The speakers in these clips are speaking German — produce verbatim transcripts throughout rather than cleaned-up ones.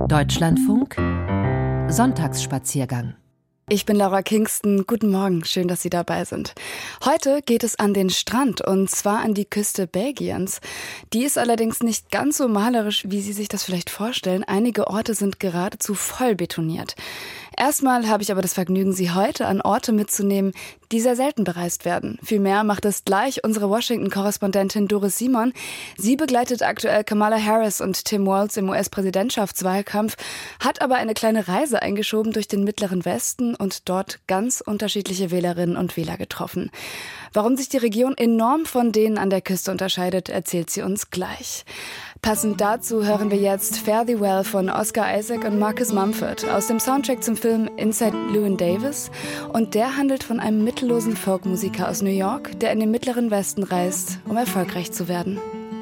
Deutschlandfunk Sonntagsspaziergang. Ich bin Laura Kingston. Guten Morgen, schön, dass Sie dabei sind. Heute geht es an den Strand und zwar an die Küste Belgiens. Die ist allerdings nicht ganz so malerisch, wie Sie sich das vielleicht vorstellen. Einige Orte sind geradezu voll betoniert. Erstmal habe ich aber das Vergnügen, Sie heute an Orte mitzunehmen, die sehr selten bereist werden. Vielmehr macht es gleich unsere Washington-Korrespondentin Doris Simon. Sie begleitet aktuell Kamala Harris und Tim Walz im U S-Präsidentschaftswahlkampf, hat aber eine kleine Reise eingeschoben durch den Mittleren Westen und dort ganz unterschiedliche Wählerinnen und Wähler getroffen. Warum sich die Region enorm von denen an der Küste unterscheidet, erzählt sie uns gleich. Passend dazu hören wir jetzt Fare Thee Well von Oscar Isaac und Marcus Mumford aus dem Soundtrack zum Film Inside Llewyn Davis. Und der handelt von einem mittellosen Folkmusiker aus New York, der in den Mittleren Westen reist, um erfolgreich zu werden.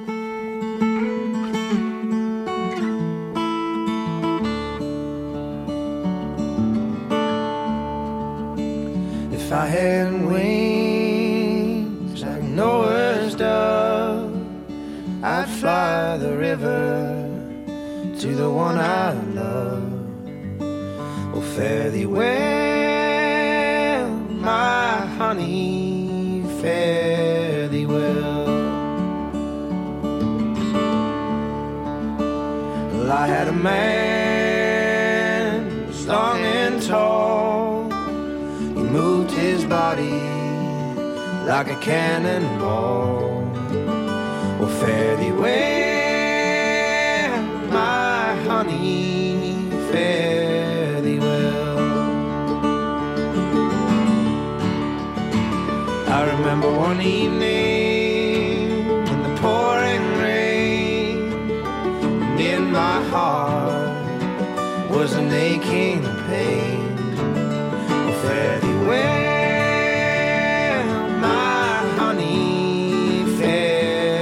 If I had wings like Noah's dove, I'd fly the river to the one I love. Oh, fare thee well, my honey, fare thee well. Well, I had a man strong and tall. He moved his body like a cannonball. Oh, fare thee well, my honey, fare thee well. I remember one evening in the pouring rain, and in my heart was an aching pain. Oh, fare thee well, my honey, fare.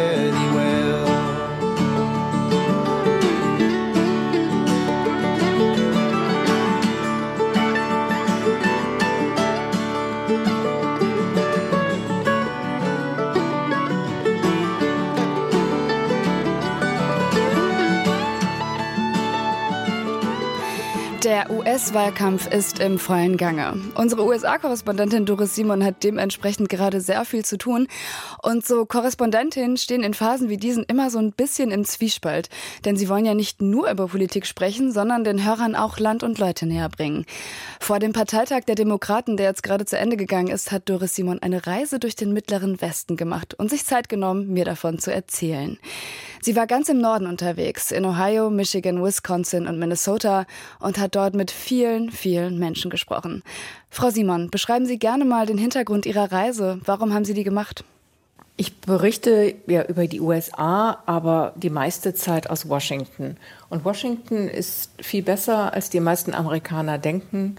Der U S-Wahlkampf ist im vollen Gange. Unsere U S A-Korrespondentin Doris Simon hat dementsprechend gerade sehr viel zu tun. Und so Korrespondentinnen stehen in Phasen wie diesen immer so ein bisschen im Zwiespalt. Denn sie wollen ja nicht nur über Politik sprechen, sondern den Hörern auch Land und Leute näher bringen. Vor dem Parteitag der Demokraten, der jetzt gerade zu Ende gegangen ist, hat Doris Simon eine Reise durch den Mittleren Westen gemacht und sich Zeit genommen, mir davon zu erzählen. Sie war ganz im Norden unterwegs, in Ohio, Michigan, Wisconsin und Minnesota und hat dort mit vielen, vielen Menschen gesprochen. Frau Simon, beschreiben Sie gerne mal den Hintergrund Ihrer Reise. Warum haben Sie die gemacht? Ich berichte ja über die U S A, aber die meiste Zeit aus Washington. Und Washington ist viel besser, als die meisten Amerikaner denken,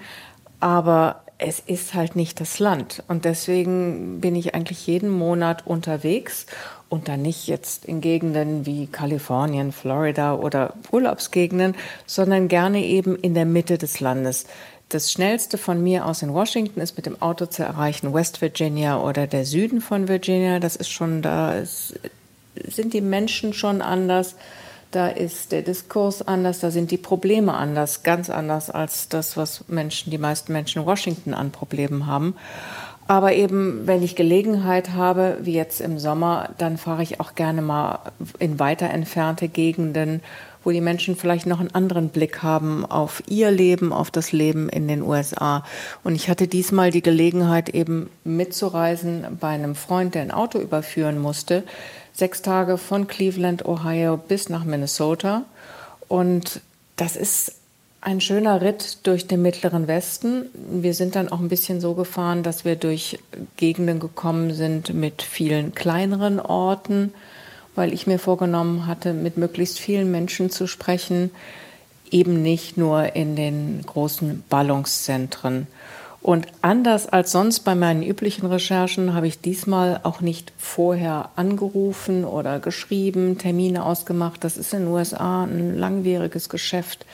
aber es ist halt nicht das Land. Und deswegen bin ich eigentlich jeden Monat unterwegs und dann nicht jetzt in Gegenden wie Kalifornien, Florida oder Urlaubsgegenden, sondern gerne eben in der Mitte des Landes. Das Schnellste von mir aus in Washington ist mit dem Auto zu erreichen West Virginia oder der Süden von Virginia. Das ist schon, da ist, sind die Menschen schon anders, da ist der Diskurs anders, da sind die Probleme anders, ganz anders als das, was Menschen, die meisten Menschen in Washington an Problemen haben. Aber eben, wenn ich Gelegenheit habe, wie jetzt im Sommer, dann fahre ich auch gerne mal in weiter entfernte Gegenden, wo die Menschen vielleicht noch einen anderen Blick haben auf ihr Leben, auf das Leben in den U S A. Und ich hatte diesmal die Gelegenheit, eben mitzureisen bei einem Freund, der ein Auto überführen musste, sechs Tage von Cleveland, Ohio bis nach Minnesota. Und das ist ein schöner Ritt durch den Mittleren Westen. Wir sind dann auch ein bisschen so gefahren, dass wir durch Gegenden gekommen sind mit vielen kleineren Orten, weil ich mir vorgenommen hatte, mit möglichst vielen Menschen zu sprechen, eben nicht nur in den großen Ballungszentren. Und anders als sonst bei meinen üblichen Recherchen habe ich diesmal auch nicht vorher angerufen oder geschrieben, Termine ausgemacht. Das ist in den U S A ein langwieriges Geschäft,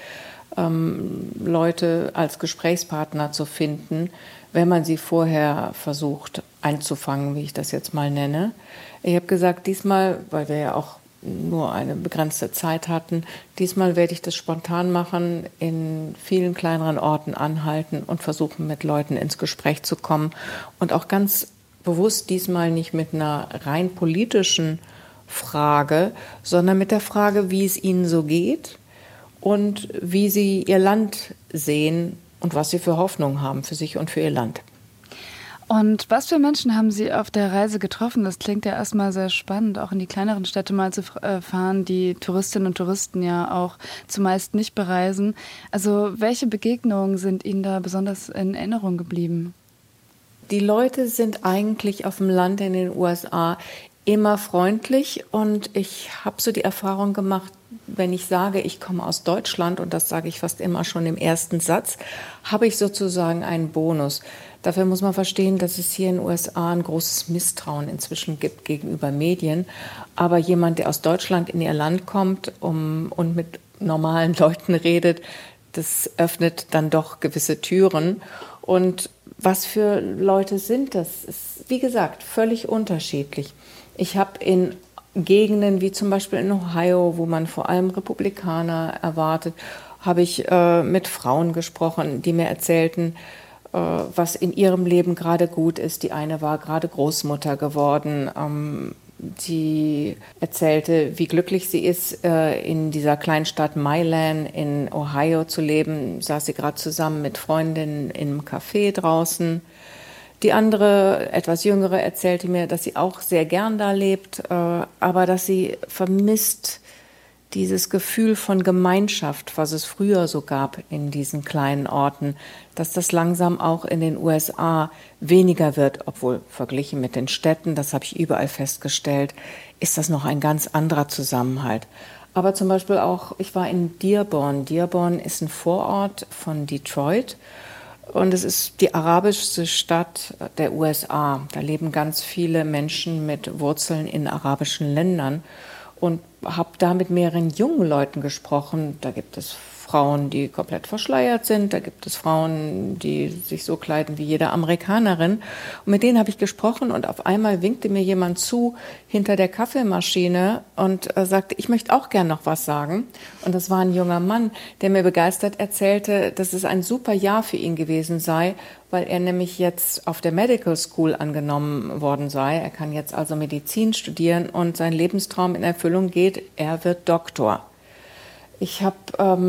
ähm, Leute als Gesprächspartner zu finden, wenn man sie vorher versucht einzufangen, wie ich das jetzt mal nenne. Ich habe gesagt, diesmal, weil wir ja auch nur eine begrenzte Zeit hatten. Diesmal werde ich das spontan machen, in vielen kleineren Orten anhalten und versuchen, mit Leuten ins Gespräch zu kommen. Und auch ganz bewusst diesmal nicht mit einer rein politischen Frage, sondern mit der Frage, wie es ihnen so geht und wie sie ihr Land sehen und was sie für Hoffnung haben für sich und für ihr Land. Und was für Menschen haben Sie auf der Reise getroffen? Das klingt ja erstmal sehr spannend, auch in die kleineren Städte mal zu fahren, die Touristinnen und Touristen ja auch zumeist nicht bereisen. Also welche Begegnungen sind Ihnen da besonders in Erinnerung geblieben? Die Leute sind eigentlich auf dem Land in den U S A immer freundlich und ich habe so die Erfahrung gemacht, wenn ich sage, ich komme aus Deutschland, und das sage ich fast immer schon im ersten Satz, habe ich sozusagen einen Bonus. Dafür muss man verstehen, dass es hier in den U S A ein großes Misstrauen inzwischen gibt gegenüber Medien. Aber jemand, der aus Deutschland in ihr Land kommt um, und mit normalen Leuten redet, das öffnet dann doch gewisse Türen. Und was für Leute sind das? Ist, wie gesagt, völlig unterschiedlich. Ich habe in Gegenden wie zum Beispiel in Ohio, wo man vor allem Republikaner erwartet, habe ich äh, mit Frauen gesprochen, die mir erzählten, äh, was in ihrem Leben gerade gut ist. Die eine war gerade Großmutter geworden. Ähm, die erzählte, wie glücklich sie ist, äh, in dieser Kleinstadt Milan in Ohio zu leben. Saß sie gerade zusammen mit Freundinnen im Café draußen. Die andere, etwas jüngere, erzählte mir, dass sie auch sehr gern da lebt, äh, aber dass sie vermisst dieses Gefühl von Gemeinschaft, was es früher so gab in diesen kleinen Orten, dass das langsam auch in den U S A weniger wird, obwohl verglichen mit den Städten, das habe ich überall festgestellt, ist das noch ein ganz anderer Zusammenhalt. Aber zum Beispiel auch, ich war in Dearborn. Dearborn ist ein Vorort von Detroit. Und es ist die arabischste Stadt der U S A. Da leben ganz viele Menschen mit Wurzeln in arabischen Ländern. Und habe da mit mehreren jungen Leuten gesprochen. Da gibt es Frauen, die komplett verschleiert sind. Da gibt es Frauen, die sich so kleiden wie jede Amerikanerin. Und mit denen habe ich gesprochen und auf einmal winkte mir jemand zu hinter der Kaffeemaschine und äh, sagte, ich möchte auch gern noch was sagen. Und das war ein junger Mann, der mir begeistert erzählte, dass es ein super Jahr für ihn gewesen sei, weil er nämlich jetzt auf der Medical School angenommen worden sei. Er kann jetzt also Medizin studieren und sein Lebenstraum in Erfüllung geht. Er wird Doktor. Ich habe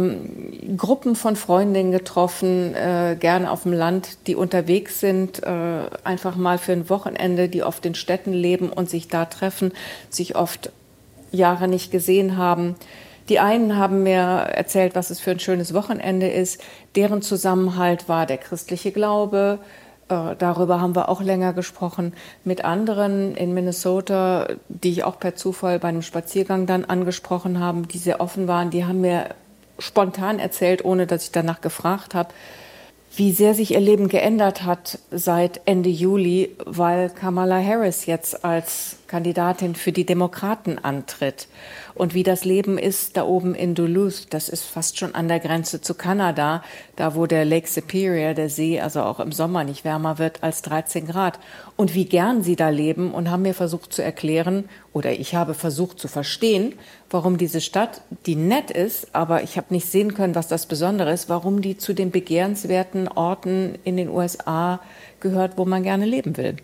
ähm, Gruppen von Freundinnen getroffen, äh, gerne auf dem Land, die unterwegs sind, äh, einfach mal für ein Wochenende, die oft in Städten leben und sich da treffen, sich oft Jahre nicht gesehen haben. Die einen haben mir erzählt, was es für ein schönes Wochenende ist. Deren Zusammenhalt war der christliche Glaube. Äh, darüber haben wir auch länger gesprochen. Mit anderen in Minnesota, die ich auch per Zufall bei einem Spaziergang dann angesprochen habe, die sehr offen waren, die haben mir spontan erzählt, ohne dass ich danach gefragt habe, wie sehr sich ihr Leben geändert hat seit Ende Juli, weil Kamala Harris jetzt als Kandidatin für die Demokraten antritt. Und wie das Leben ist da oben in Duluth, das ist fast schon an der Grenze zu Kanada, da wo der Lake Superior, der See, also auch im Sommer nicht wärmer wird als dreizehn Grad. Und wie gern sie da leben und haben mir versucht zu erklären, oder ich habe versucht zu verstehen, warum diese Stadt, die nett ist, aber ich habe nicht sehen können, was das Besondere ist, warum die zu den begehrenswerten Orten in den U S A gehört, wo man gerne leben will.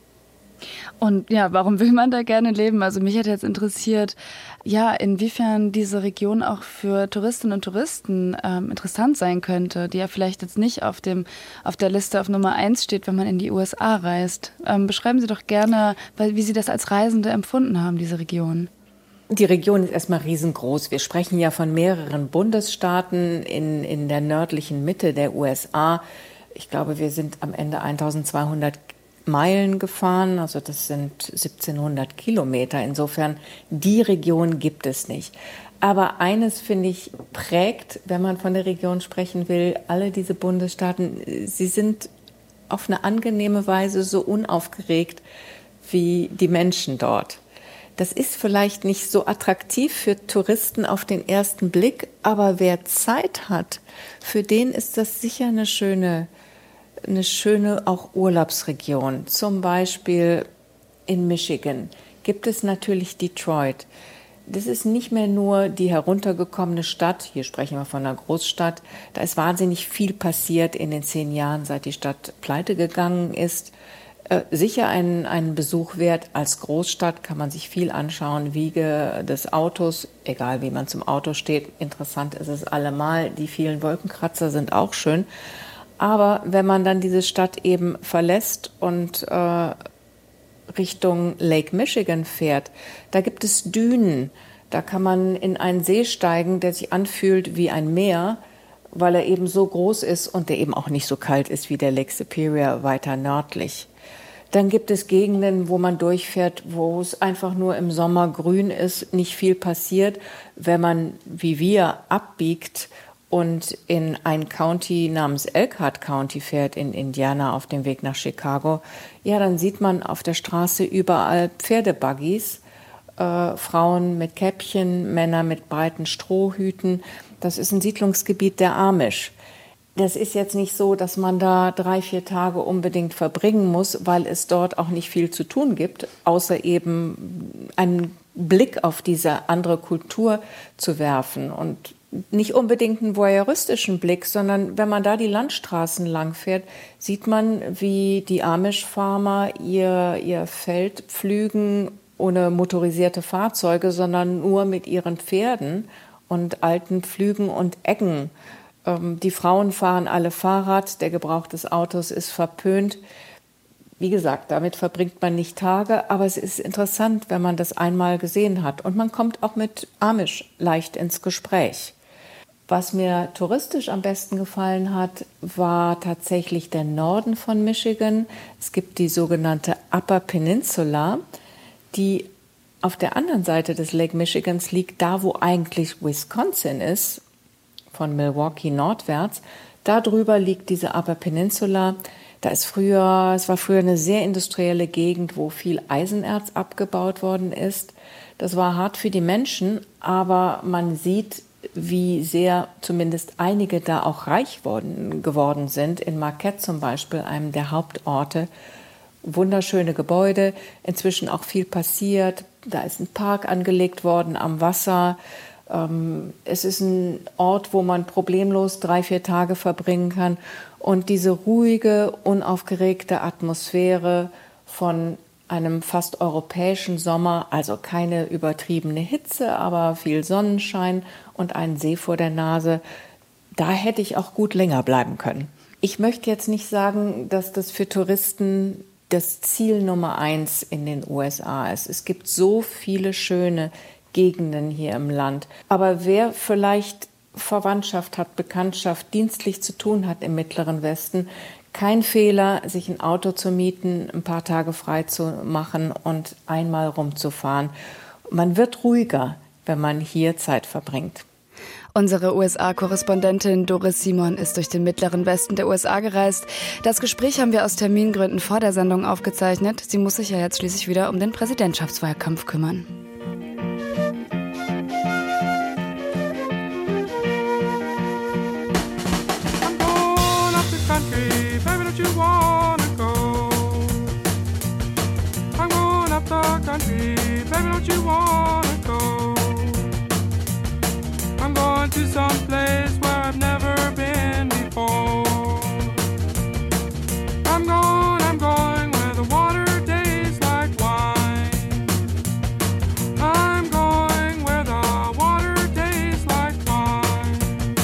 Und ja, warum will man da gerne leben? Also mich hat jetzt interessiert, ja, inwiefern diese Region auch für Touristinnen und Touristen ähm, interessant sein könnte, die ja vielleicht jetzt nicht auf dem auf der Liste auf Nummer eins steht, wenn man in die U S A reist. Ähm, beschreiben Sie doch gerne, wie Sie das als Reisende empfunden haben, diese Region. Die Region ist erstmal riesengroß. Wir sprechen ja von mehreren Bundesstaaten in, in der nördlichen Mitte der U S A. Ich glaube, wir sind am Ende eintausendzweihundert Meilen gefahren, also das sind siebzehnhundert Kilometer. Insofern, die Region gibt es nicht. Aber eines, finde ich, prägt, wenn man von der Region sprechen will, alle diese Bundesstaaten, sie sind auf eine angenehme Weise so unaufgeregt wie die Menschen dort. Das ist vielleicht nicht so attraktiv für Touristen auf den ersten Blick, aber wer Zeit hat, für den ist das sicher eine schöne eine schöne auch Urlaubsregion. Zum Beispiel in Michigan gibt es natürlich Detroit. das ist nicht mehr nur die heruntergekommene Stadt, hier sprechen wir von einer Großstadt, da ist wahnsinnig viel passiert in den zehn Jahren, seit die Stadt pleite gegangen ist. Äh, sicher einen, einen Besuch wert. Als Großstadt kann man sich viel anschauen, Wiege des Autos, egal wie man zum Auto steht. Interessant ist es allemal, die vielen Wolkenkratzer sind auch schön. Aber wenn man dann diese Stadt eben verlässt und äh, Richtung Lake Michigan fährt, da gibt es Dünen. Da kann man in einen See steigen, der sich anfühlt wie ein Meer, weil er eben so groß ist und der eben auch nicht so kalt ist wie der Lake Superior weiter nördlich. Dann gibt es Gegenden, wo man durchfährt, wo es einfach nur im Sommer grün ist, nicht viel passiert. Wenn man, wie wir, abbiegt und in ein County namens Elkhart County fährt, in Indiana auf dem Weg nach Chicago, ja, dann sieht man auf der Straße überall Pferdebuggies, äh, Frauen mit Käppchen, Männer mit breiten Strohhüten. Das ist ein Siedlungsgebiet der Amish. Das ist jetzt nicht so, dass man da drei, vier Tage unbedingt verbringen muss, weil es dort auch nicht viel zu tun gibt, außer eben einen Blick auf diese andere Kultur zu werfen. Und nicht unbedingt einen voyeuristischen Blick, sondern wenn man da die Landstraßen lang fährt, sieht man, wie die Amish-Farmer ihr, ihr Feld pflügen ohne motorisierte Fahrzeuge, sondern nur mit ihren Pferden und alten Pflügen und Eggen. Die Frauen fahren alle Fahrrad, der Gebrauch des Autos ist verpönt. Wie gesagt, damit verbringt man nicht Tage, aber es ist interessant, wenn man das einmal gesehen hat. Und man kommt auch mit Amish leicht ins Gespräch. Was mir touristisch am besten gefallen hat, war tatsächlich der Norden von Michigan. Es gibt die sogenannte Upper Peninsula, die auf der anderen Seite des Lake Michigans liegt, da wo eigentlich Wisconsin ist, von Milwaukee nordwärts. Da drüber liegt diese Upper Peninsula. Da ist früher, es war früher eine sehr industrielle Gegend, wo viel Eisenerz abgebaut worden ist. Das war hart für die Menschen, aber man sieht, wie sehr zumindest einige da auch reich worden, geworden sind. In Marquette zum Beispiel, einem der Hauptorte. Wunderschöne Gebäude, inzwischen auch viel passiert. Da ist ein Park angelegt worden am Wasser. Es ist ein Ort, wo man problemlos drei, vier Tage verbringen kann. Und diese ruhige, unaufgeregte Atmosphäre von einem fast europäischen Sommer, also keine übertriebene Hitze, aber viel Sonnenschein und einen See vor der Nase, da hätte ich auch gut länger bleiben können. Ich möchte jetzt nicht sagen, dass das für Touristen das Ziel Nummer eins in den U S A ist. Es gibt so viele schöne Gegenden hier im Land. Aber wer vielleicht Verwandtschaft hat, Bekanntschaft, dienstlich zu tun hat im Mittleren Westen, kein Fehler, sich ein Auto zu mieten, ein paar Tage frei zu machen und einmal rumzufahren. Man wird ruhiger, wenn man hier Zeit verbringt. Unsere U S A-Korrespondentin Doris Simon ist durch den mittleren Westen der U S A gereist. Das Gespräch haben wir aus Termingründen vor der Sendung aufgezeichnet. Sie muss sich ja jetzt schließlich wieder um den Präsidentschaftswahlkampf kümmern. Country, baby, don't you wanna go? I'm going to some place where I've never been before. I'm going, I'm going where the water tastes like wine. I'm going where the water tastes like wine.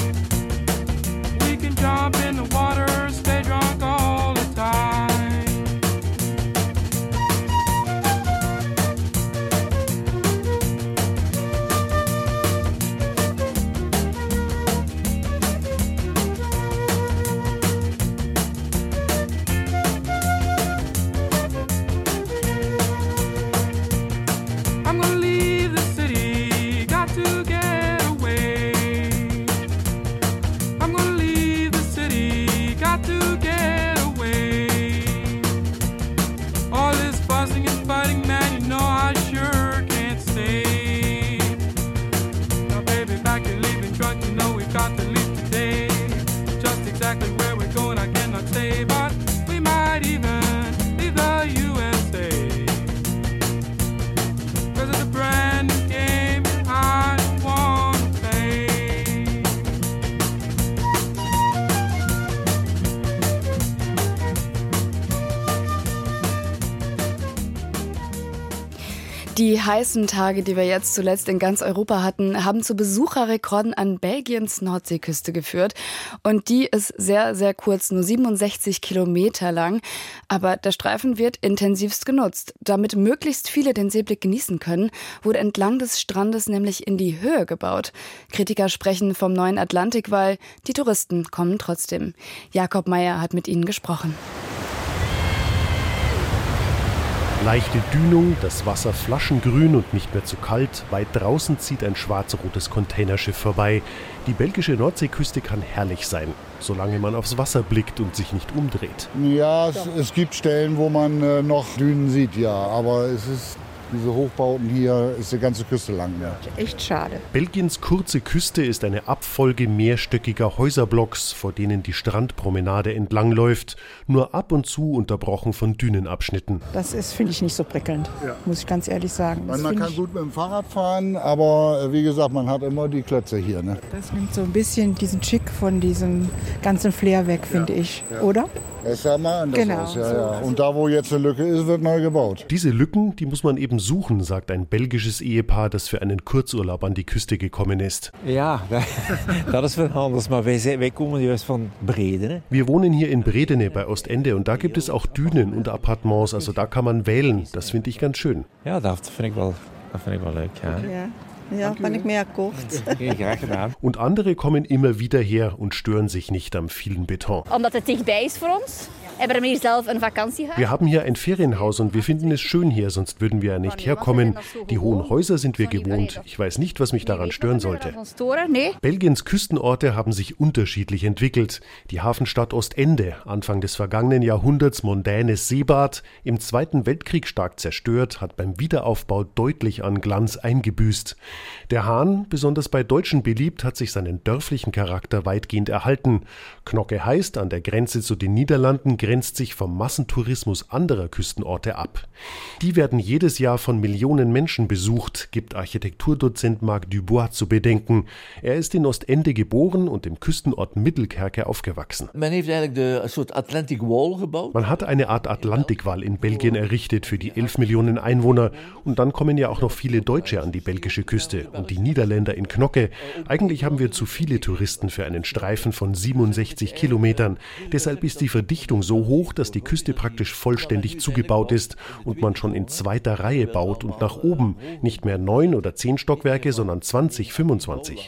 We can jump in the water, stay drunk all the time. Die heißen Tage, die wir jetzt zuletzt in ganz Europa hatten, haben zu Besucherrekorden an Belgiens Nordseeküste geführt. Und die ist sehr, sehr kurz, nur siebenundsechzig Kilometer lang. Aber der Streifen wird intensivst genutzt. Damit möglichst viele den Seeblick genießen können, wurde entlang des Strandes nämlich in die Höhe gebaut. Kritiker sprechen vom neuen Atlantikwall. Die Touristen kommen trotzdem. Jakob Meyer hat mit ihnen gesprochen. Leichte Dünung, das Wasser flaschengrün und nicht mehr zu kalt. Weit draußen zieht ein schwarz-rotes Containerschiff vorbei. Die belgische Nordseeküste kann herrlich sein, solange man aufs Wasser blickt und sich nicht umdreht. Ja, es, es gibt Stellen, wo man äh, noch Dünen sieht, ja. Aber es ist, diese Hochbauten hier, ist die ganze Küste lang. Ja. Echt schade. Belgiens kurze Küste ist eine Abfolge mehrstöckiger Häuserblocks, vor denen die Strandpromenade entlangläuft, nur ab und zu unterbrochen von Dünenabschnitten. Das ist, finde ich, nicht so prickelnd, ja. Muss ich ganz ehrlich sagen. Man, man kann ich... gut mit dem Fahrrad fahren, aber wie gesagt, man hat immer die Klötze hier. Ne? Das nimmt so ein bisschen diesen Chic von diesem ganzen Flair weg, finde ja. ich, ja. oder? Das sah mal anders genau, aus, ja, so. ja. Und da, wo jetzt eine Lücke ist, wird neu gebaut. Diese Lücken, die muss man eben suchen, sagt ein belgisches Ehepaar, das für einen Kurzurlaub an die Küste gekommen ist. Ja, das ist was anderes, aber wir kommen juist von Bredene. Wir wohnen hier in Bredene bei Ostende und da gibt es auch Dünen und Appartements, also da kann man wählen. Das finde ich ganz schön. Ja, das finde ich wel, das finde ich wel leuk, ja. ja. Ja, ben ik mehr kurz. Und andere kommen immer wieder her und stören sich nicht am vielen Beton. Omdat het dichtbij is voor ons. Hebben we hier zelf een vakantiehuis. Wir haben hier ein Ferienhaus und wir finden es schön hier, sonst würden wir ja nicht herkommen. Die hohen Häuser sind wir gewohnt. Ich weiß nicht, was mich daran stören sollte. Belgiens Küstenorte haben sich unterschiedlich entwickelt. Die Hafenstadt Ostende, Anfang des vergangenen Jahrhunderts mondänes Seebad, im Zweiten Weltkrieg stark zerstört, hat beim Wiederaufbau deutlich an Glanz eingebüßt. Der Hahn, besonders bei Deutschen beliebt, hat sich seinen dörflichen Charakter weitgehend erhalten. Knocke heißt, an der Grenze zu den Niederlanden grenzt sich vom Massentourismus anderer Küstenorte ab. Die werden jedes Jahr von Millionen Menschen besucht, gibt Architekturdozent Marc Dubois zu bedenken. Er ist in Ostende geboren und im Küstenort Middelkerke aufgewachsen. Man heeft eigenlijk de, een soort Atlantic Wall gebaut. Man hat eine Art Atlantikwall in Belgien errichtet für die elf Millionen Einwohner. Und dann kommen ja auch noch viele Deutsche an die belgische Küste und die Niederländer in Knocke. Eigentlich haben wir zu viele Touristen für einen Streifen von siebenundsechzig Kilometern. Deshalb ist die Verdichtung so hoch, dass die Küste praktisch vollständig zugebaut ist und man schon in zweiter Reihe baut und nach oben. Nicht mehr neun oder zehn Stockwerke, sondern zwanzig, fünfundzwanzig.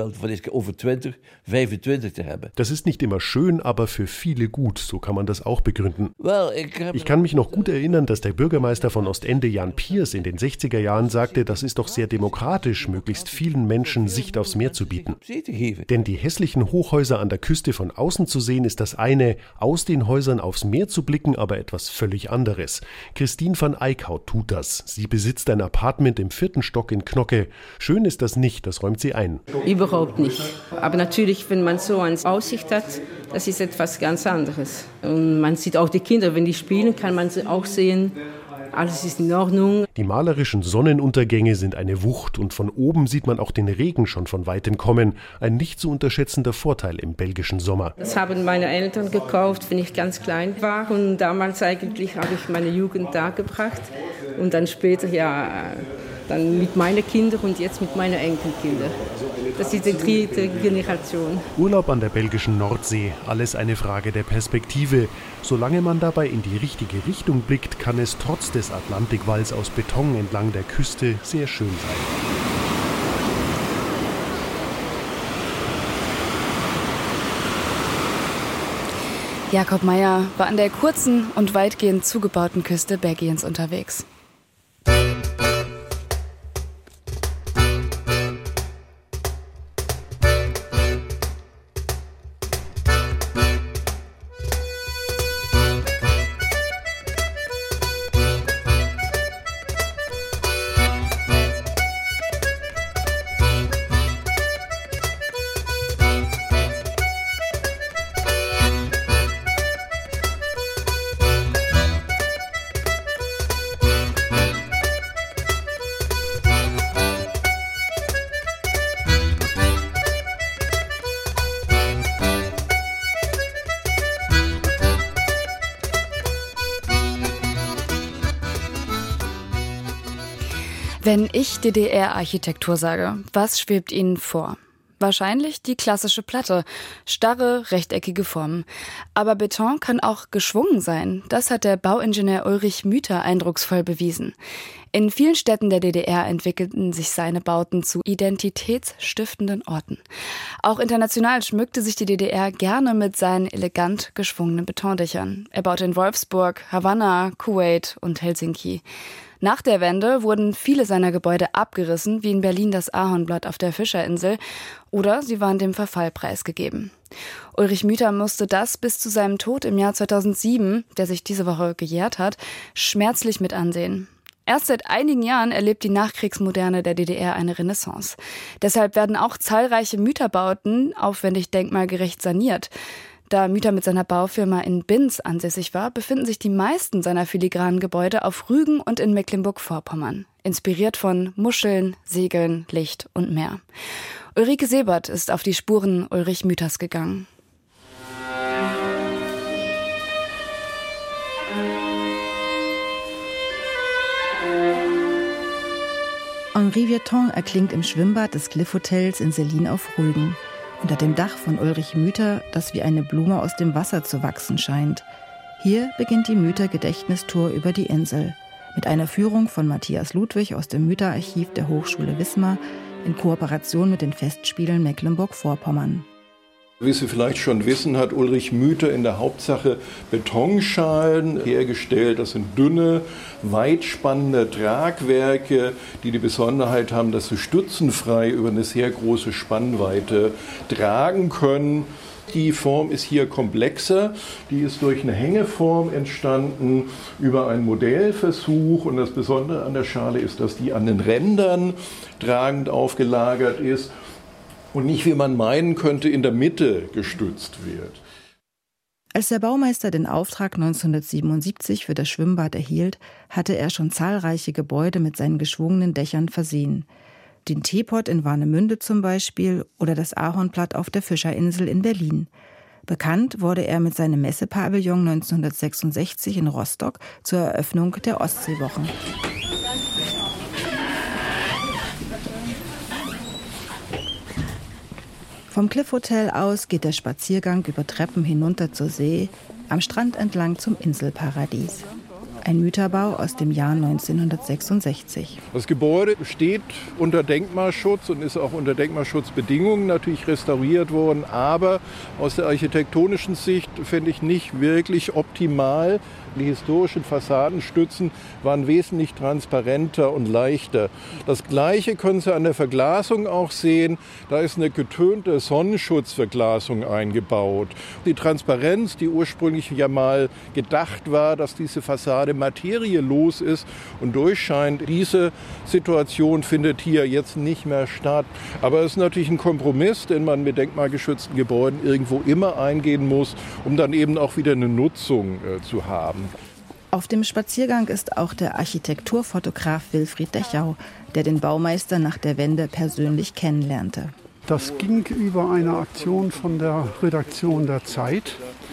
Das ist nicht immer schön, aber für viele gut. So kann man das auch begründen. Ich kann mich noch gut erinnern, dass der Bürgermeister von Ostende, Jan Piers, in den sechziger Jahren sagte, das ist doch sehr demokratisch, möglichst vielen Menschen Sicht aufs Meer zu bieten. Denn die hässlichen Hochhäuser an der Küste von außen zu sehen, ist das eine, aus den Häusern aufs Meer zu blicken, aber etwas völlig anderes. Christine van Eickhout tut das. Sie besitzt ein Apartment im vierten Stock in Knocke. Schön ist das nicht, das räumt sie ein. Überhaupt nicht. Aber natürlich, wenn man so eine Aussicht hat, das ist etwas ganz anderes. Und man sieht auch die Kinder, wenn die spielen, kann man sie auch sehen. Alles ist in Ordnung. Die malerischen Sonnenuntergänge sind eine Wucht und von oben sieht man auch den Regen schon von weitem kommen. Ein nicht zu unterschätzender Vorteil im belgischen Sommer. Das haben meine Eltern gekauft, wenn ich ganz klein war. Und damals eigentlich habe ich meine Jugend da gebracht. Und dann später, ja, dann mit meinen Kindern und jetzt mit meinen Enkelkindern. Das ist die dritte Generation. Urlaub an der belgischen Nordsee, alles eine Frage der Perspektive. Solange man dabei in die richtige Richtung blickt, kann es trotz des Atlantikwalls aus Beton entlang der Küste sehr schön sein. Jakob Meyer war an der kurzen und weitgehend zugebauten Küste Belgiens unterwegs. Wenn ich D D R-Architektur sage, was schwebt Ihnen vor? Wahrscheinlich die klassische Platte, starre, rechteckige Formen. Aber Beton kann auch geschwungen sein. Das hat der Bauingenieur Ulrich Müther eindrucksvoll bewiesen. In vielen Städten der D D R entwickelten sich seine Bauten zu identitätsstiftenden Orten. Auch international schmückte sich die D D R gerne mit seinen elegant geschwungenen Betondächern. Er baute in Wolfsburg, Havanna, Kuwait und Helsinki. Nach der Wende wurden viele seiner Gebäude abgerissen, wie in Berlin das Ahornblatt auf der Fischerinsel, oder sie waren dem Verfall preisgegeben. Ulrich Müther musste das bis zu seinem Tod im Jahr zweitausendsieben, der sich diese Woche gejährt hat, schmerzlich mit ansehen. Erst seit einigen Jahren erlebt die Nachkriegsmoderne der D D R eine Renaissance. Deshalb werden auch zahlreiche Müther-Bauten aufwendig denkmalgerecht saniert. Da Müther mit seiner Baufirma in Binz ansässig war, befinden sich die meisten seiner filigranen Gebäude auf Rügen und in Mecklenburg-Vorpommern. Inspiriert von Muscheln, Segeln, Licht und Meer. Ulrike Sebert ist auf die Spuren Ulrich Müthers gegangen. Henri Vieuxtemps erklingt im Schwimmbad des Cliff Hotels in Sellin auf Rügen. Unter dem Dach von Ulrich Müther, das wie eine Blume aus dem Wasser zu wachsen scheint. Hier beginnt die Müther-Gedächtnistour über die Insel. Mit einer Führung von Matthias Ludwig aus dem Müther-Archiv der Hochschule Wismar in Kooperation mit den Festspielen Mecklenburg-Vorpommern. Wie Sie vielleicht schon wissen, hat Ulrich Müther in der Hauptsache Betonschalen hergestellt. Das sind dünne, weitspannende Tragwerke, die die Besonderheit haben, dass sie stützenfrei über eine sehr große Spannweite tragen können. Die Form ist hier komplexer. Die ist durch eine Hängeform entstanden über einen Modellversuch. Und das Besondere an der Schale ist, dass die an den Rändern tragend aufgelagert ist und nicht, wie man meinen könnte, in der Mitte gestützt wird. Als der Baumeister den Auftrag neunzehnhundertsiebenundsiebzig für das Schwimmbad erhielt, hatte er schon zahlreiche Gebäude mit seinen geschwungenen Dächern versehen. Den Teepot in Warnemünde zum Beispiel oder das Ahornblatt auf der Fischerinsel in Berlin. Bekannt wurde er mit seinem Messepavillon neunzehnhundertsechsundsechzig in Rostock zur Eröffnung der Ostseewochen. Vom Cliff Hotel aus geht der Spaziergang über Treppen hinunter zur See, am Strand entlang zum Inselparadies. Ein Mütterbau aus dem Jahr neunzehnhundertsechsundsechzig. Das Gebäude steht unter Denkmalschutz und ist auch unter Denkmalschutzbedingungen natürlich restauriert worden. Aber aus der architektonischen Sicht finde ich nicht wirklich optimal. Die historischen Fassadenstützen waren wesentlich transparenter und leichter. Das Gleiche können Sie an der Verglasung auch sehen. Da ist eine getönte Sonnenschutzverglasung eingebaut. Die Transparenz, die ursprünglich ja mal gedacht war, dass diese Fassade materielos ist und durchscheint, diese Situation findet hier jetzt nicht mehr statt. Aber es ist natürlich ein Kompromiss, den man mit denkmalgeschützten Gebäuden irgendwo immer eingehen muss, um dann eben auch wieder eine Nutzung äh, zu haben. Auf dem Spaziergang ist auch der Architekturfotograf Wilfried Dechau, der den Baumeister nach der Wende persönlich kennenlernte. Das ging über eine Aktion von der Redaktion der Zeit,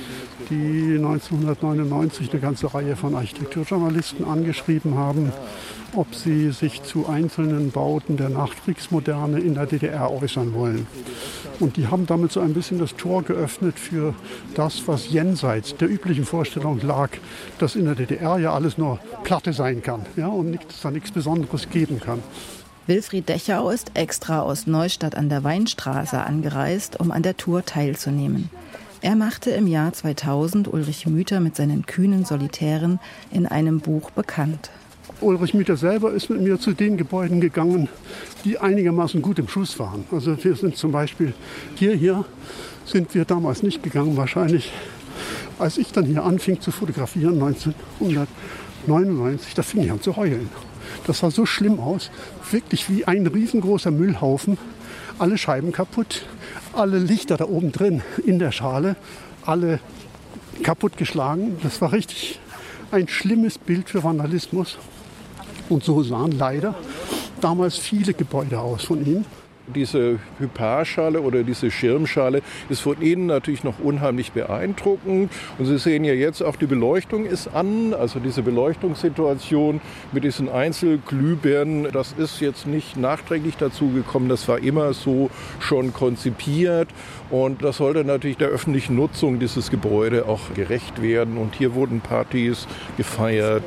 die neunzehnhundertneunundneunzig eine ganze Reihe von Architekturjournalisten angeschrieben haben, ob sie sich zu einzelnen Bauten der Nachkriegsmoderne in der D D R äußern wollen. Und die haben damit so ein bisschen das Tor geöffnet für das, was jenseits der üblichen Vorstellung lag, dass in der D D R ja alles nur Platte sein kann, ja, und es da nichts Besonderes geben kann. Wilfried Dechau ist extra aus Neustadt an der Weinstraße angereist, um an der Tour teilzunehmen. Er machte im Jahr zweitausend Ulrich Müther mit seinen kühnen Solitären in einem Buch bekannt. Ulrich Müther selber ist mit mir zu den Gebäuden gegangen, die einigermaßen gut im Schuss waren. Also wir sind zum Beispiel hier, hier sind wir damals nicht gegangen, wahrscheinlich als ich dann hier anfing zu fotografieren, neunzehnhundertneunundneunzig, da fing ich an zu heulen. Das sah so schlimm aus, wirklich wie ein riesengroßer Müllhaufen, alle Scheiben kaputt, alle Lichter da oben drin in der Schale, alle kaputtgeschlagen. Das war richtig ein schlimmes Bild für Vandalismus. Und so sahen leider damals viele Gebäude aus von ihm. Diese Hyparschale oder diese Schirmschale ist von innen natürlich noch unheimlich beeindruckend. Und Sie sehen ja jetzt auch, die Beleuchtung ist an. Also diese Beleuchtungssituation mit diesen Einzelglühbirnen, das ist jetzt nicht nachträglich dazugekommen. Das war immer so schon konzipiert. Und das sollte natürlich der öffentlichen Nutzung dieses Gebäude auch gerecht werden. Und hier wurden Partys gefeiert.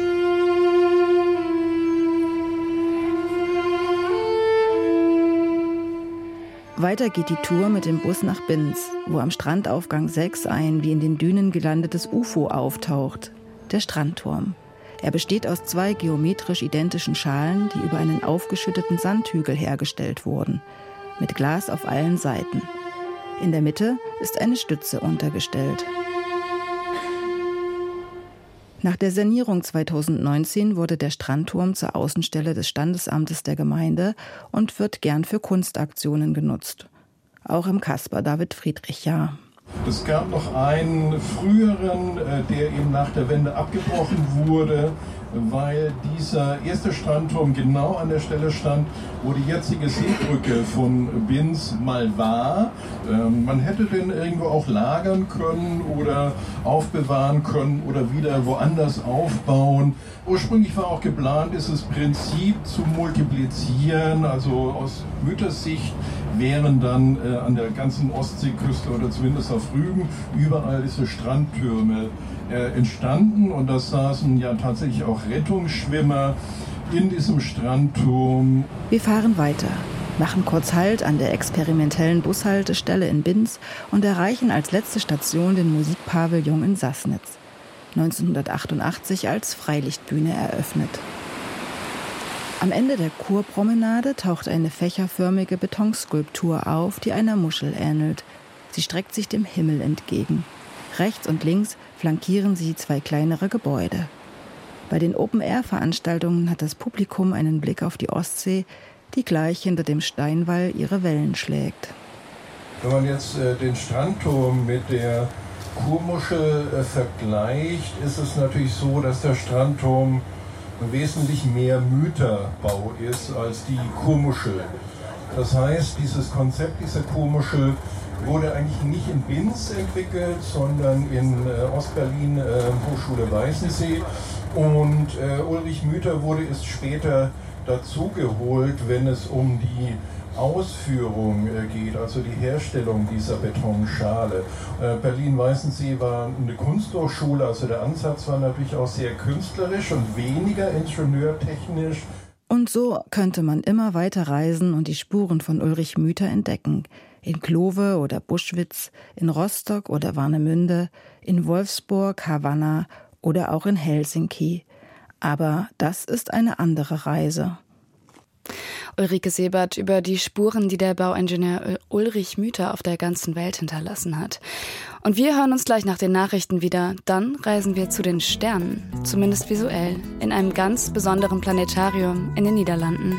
Weiter geht die Tour mit dem Bus nach Binz, wo am Strandaufgang sechs ein wie in den Dünen gelandetes U F O auftaucht, der Strandturm. Er besteht aus zwei geometrisch identischen Schalen, die über einen aufgeschütteten Sandhügel hergestellt wurden, mit Glas auf allen Seiten. In der Mitte ist eine Stütze untergestellt. Nach der Sanierung zweitausendneunzehn wurde der Strandturm zur Außenstelle des Standesamtes der Gemeinde und wird gern für Kunstaktionen genutzt. Auch im Caspar-David-Friedrich-Jahr. Es gab noch einen früheren, der eben nach der Wende abgebrochen wurde, weil dieser erste Strandturm genau an der Stelle stand, wo die jetzige Seebrücke von Binz mal war. Man hätte den irgendwo auch lagern können oder aufbewahren können oder wieder woanders aufbauen. Ursprünglich war auch geplant, dieses Prinzip zu multiplizieren, also aus Müttersicht wären dann äh, an der ganzen Ostseeküste oder zumindest auf Rügen überall diese Strandtürme äh, entstanden und da saßen ja tatsächlich auch Rettungsschwimmer in diesem Strandturm. Wir fahren weiter, machen kurz Halt an der experimentellen Bushaltestelle in Binz und erreichen als letzte Station den Musikpavillon in Sassnitz, neunzehnhundertachtundachtzig als Freilichtbühne eröffnet. Am Ende der Kurpromenade taucht eine fächerförmige Betonskulptur auf, die einer Muschel ähnelt. Sie streckt sich dem Himmel entgegen. Rechts und links flankieren sie zwei kleinere Gebäude. Bei den Open-Air-Veranstaltungen hat das Publikum einen Blick auf die Ostsee, die gleich hinter dem Steinwall ihre Wellen schlägt. Wenn man jetzt äh, den Strandturm mit der Kurmuschel äh, vergleicht, ist es natürlich so, dass der Strandturm wesentlich mehr Müterbau ist als die Kurmuschel. Das heißt, dieses Konzept dieser Kurmuschel wurde eigentlich nicht in Binz entwickelt, sondern in äh, Ostberlin, äh, Hochschule Weißensee. Und äh, Ulrich Müther wurde erst später dazugeholt, wenn es um die Ausführung äh, geht, also die Herstellung dieser Betonschale. Äh, Berlin-Weißensee war eine Kunsthochschule, also der Ansatz war natürlich auch sehr künstlerisch und weniger ingenieurtechnisch. Und so könnte man immer weiter reisen und die Spuren von Ulrich Müther entdecken. In Klove oder Buschwitz, in Rostock oder Warnemünde, in Wolfsburg, Havanna oder auch in Helsinki. Aber das ist eine andere Reise. Ulrike Sebert über die Spuren, die der Bauingenieur Ulrich Müther auf der ganzen Welt hinterlassen hat. Und wir hören uns gleich nach den Nachrichten wieder. Dann reisen wir zu den Sternen, zumindest visuell, in einem ganz besonderen Planetarium in den Niederlanden.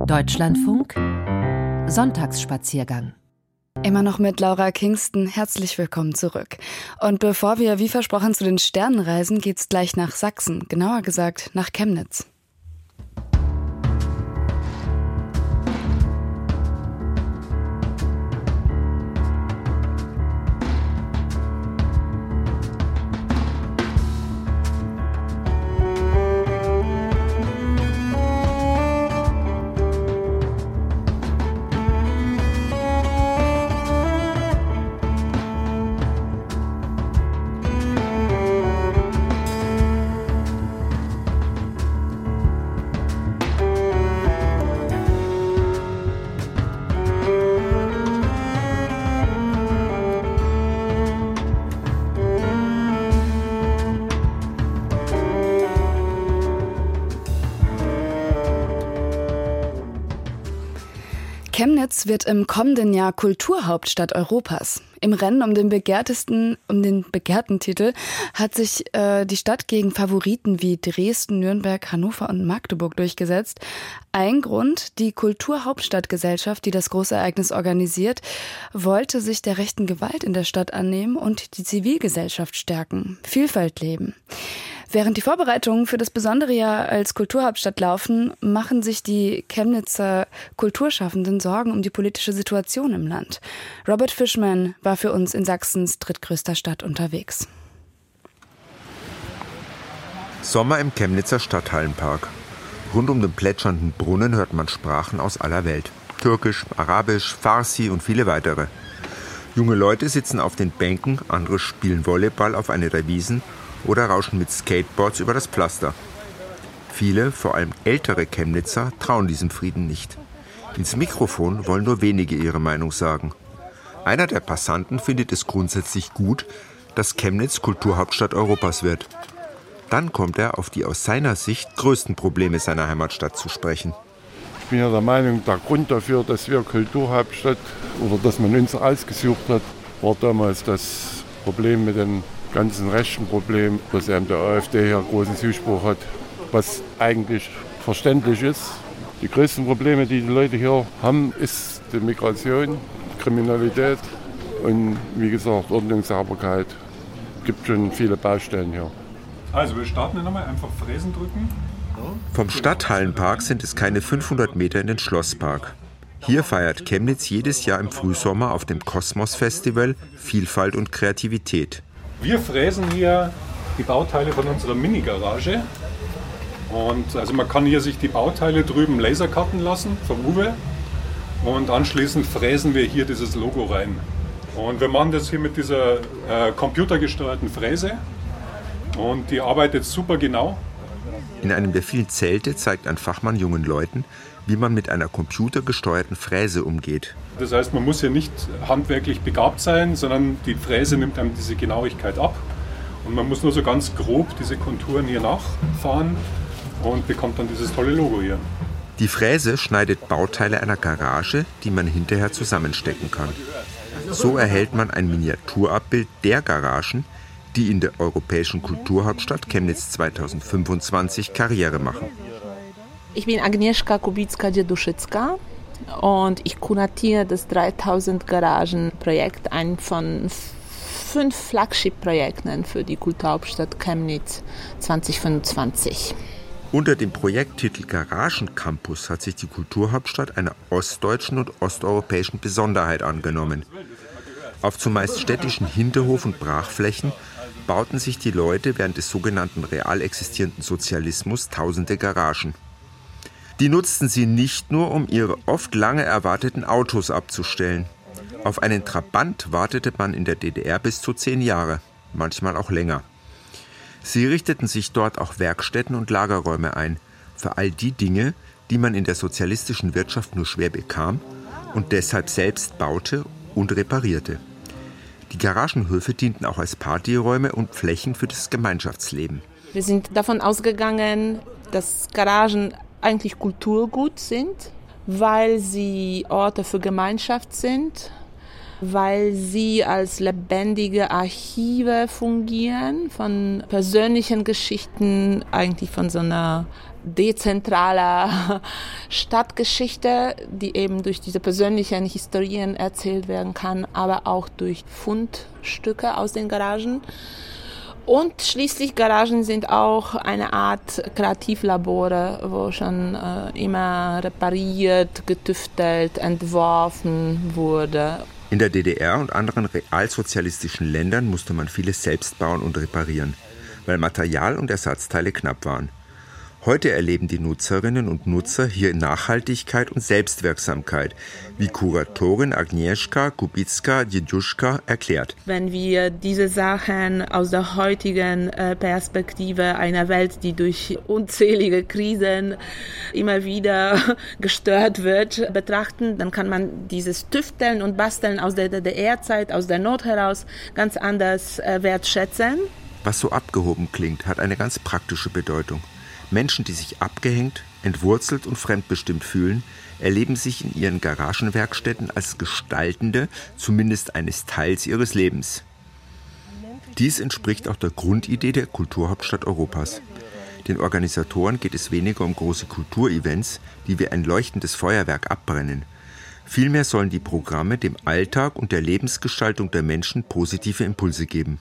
Deutschlandfunk Sonntagsspaziergang. Immer noch mit Laura Kingston. Herzlich willkommen zurück. Und bevor wir wie versprochen zu den Sternen reisen, geht's gleich nach Sachsen, genauer gesagt nach Chemnitz. Chemnitz wird im kommenden Jahr Kulturhauptstadt Europas. Im Rennen um den begehrtesten, um den begehrten Titel hat sich äh, die Stadt gegen Favoriten wie Dresden, Nürnberg, Hannover und Magdeburg durchgesetzt. Ein Grund: die Kulturhauptstadtgesellschaft, die das große Ereignis organisiert, wollte sich der rechten Gewalt in der Stadt annehmen und die Zivilgesellschaft stärken, Vielfalt leben. Während die Vorbereitungen für das besondere Jahr als Kulturhauptstadt laufen, machen sich die Chemnitzer Kulturschaffenden Sorgen um die politische Situation im Land. Robert Fischmann war für uns in Sachsens drittgrößter Stadt unterwegs. Sommer im Chemnitzer Stadthallenpark. Rund um den plätschernden Brunnen hört man Sprachen aus aller Welt. Türkisch, Arabisch, Farsi und viele weitere. Junge Leute sitzen auf den Bänken, andere spielen Volleyball auf einer der Wiesen oder rauschen mit Skateboards über das Pflaster. Viele, vor allem ältere Chemnitzer, trauen diesem Frieden nicht. Ins Mikrofon wollen nur wenige ihre Meinung sagen. Einer der Passanten findet es grundsätzlich gut, dass Chemnitz Kulturhauptstadt Europas wird. Dann kommt er auf die aus seiner Sicht größten Probleme seiner Heimatstadt zu sprechen. Ich bin ja der Meinung, der Grund dafür, dass wir Kulturhauptstadt oder dass man uns ausgesucht hat, war damals das Problem mit den ganzen rechten Problem, dass eben der AfD hier großen Zuspruch hat, was eigentlich verständlich ist. Die größten Probleme, die die Leute hier haben, ist die Migration, Kriminalität und wie gesagt Ordnungssauberkeit. Es gibt schon viele Baustellen hier. Also wir starten nochmal, einfach Fräsen drücken. Vom Stadthallenpark sind es keine fünfhundert Meter in den Schlosspark. Hier feiert Chemnitz jedes Jahr im Frühsommer auf dem Kosmos-Festival Vielfalt und Kreativität. Wir fräsen hier die Bauteile von unserer Mini-Garage. Und also man kann hier sich die Bauteile drüben lasercutten lassen vom Uwe. Und anschließend fräsen wir hier dieses Logo rein. Und wir machen das hier mit dieser äh, computergesteuerten Fräse. Und die arbeitet super genau. In einem der vielen Zelte zeigt ein Fachmann jungen Leuten, wie man mit einer computergesteuerten Fräse umgeht. Das heißt, man muss hier nicht handwerklich begabt sein, sondern die Fräse nimmt einem diese Genauigkeit ab. Und man muss nur so ganz grob diese Konturen hier nachfahren und bekommt dann dieses tolle Logo hier. Die Fräse schneidet Bauteile einer Garage, die man hinterher zusammenstecken kann. So erhält man ein Miniaturabbild der Garagen, die in der europäischen Kulturhauptstadt Chemnitz zweitausendfünfundzwanzig Karriere machen. Ich bin Agnieszka Kubicka-Dzieduszycka und ich kuratiere das dreitausend Garagen-Projekt, ein von fünf Flagship-Projekten für die Kulturhauptstadt Chemnitz zweitausendfünfundzwanzig. Unter dem Projekttitel Garagencampus hat sich die Kulturhauptstadt einer ostdeutschen und osteuropäischen Besonderheit angenommen. Auf zumeist städtischen Hinterhof- und Brachflächen bauten sich die Leute während des sogenannten real existierenden Sozialismus tausende Garagen. Die nutzten sie nicht nur, um ihre oft lange erwarteten Autos abzustellen. Auf einen Trabant wartete man in der D D R bis zu zehn Jahre, manchmal auch länger. Sie richteten sich dort auch Werkstätten und Lagerräume ein, für all die Dinge, die man in der sozialistischen Wirtschaft nur schwer bekam und deshalb selbst baute und reparierte. Die Garagenhöfe dienten auch als Partyräume und Flächen für das Gemeinschaftsleben. Wir sind davon ausgegangen, dass Garagen eigentlich Kulturgut sind, weil sie Orte für Gemeinschaft sind, weil sie als lebendige Archive fungieren von persönlichen Geschichten, eigentlich von so einer dezentraler Stadtgeschichte, die eben durch diese persönlichen Historien erzählt werden kann, aber auch durch Fundstücke aus den Garagen. Und schließlich Garagen sind auch eine Art Kreativlabore, wo schon äh, immer repariert, getüftelt, entworfen wurde. In der D D R und anderen realsozialistischen Ländern musste man vieles selbst bauen und reparieren, weil Material und Ersatzteile knapp waren. Heute erleben die Nutzerinnen und Nutzer hier Nachhaltigkeit und Selbstwirksamkeit, wie Kuratorin Agnieszka Kubicka-Dziedjuszka erklärt. Wenn wir diese Sachen aus der heutigen Perspektive einer Welt, die durch unzählige Krisen immer wieder gestört wird, betrachten, dann kann man dieses Tüfteln und Basteln aus der D D R-Zeit, aus der Not heraus, ganz anders wertschätzen. Was so abgehoben klingt, hat eine ganz praktische Bedeutung. Menschen, die sich abgehängt, entwurzelt und fremdbestimmt fühlen, erleben sich in ihren Garagenwerkstätten als Gestaltende, zumindest eines Teils ihres Lebens. Dies entspricht auch der Grundidee der Kulturhauptstadt Europas. Den Organisatoren geht es weniger um große Kulturevents, die wie ein leuchtendes Feuerwerk abbrennen. Vielmehr sollen die Programme dem Alltag und der Lebensgestaltung der Menschen positive Impulse geben.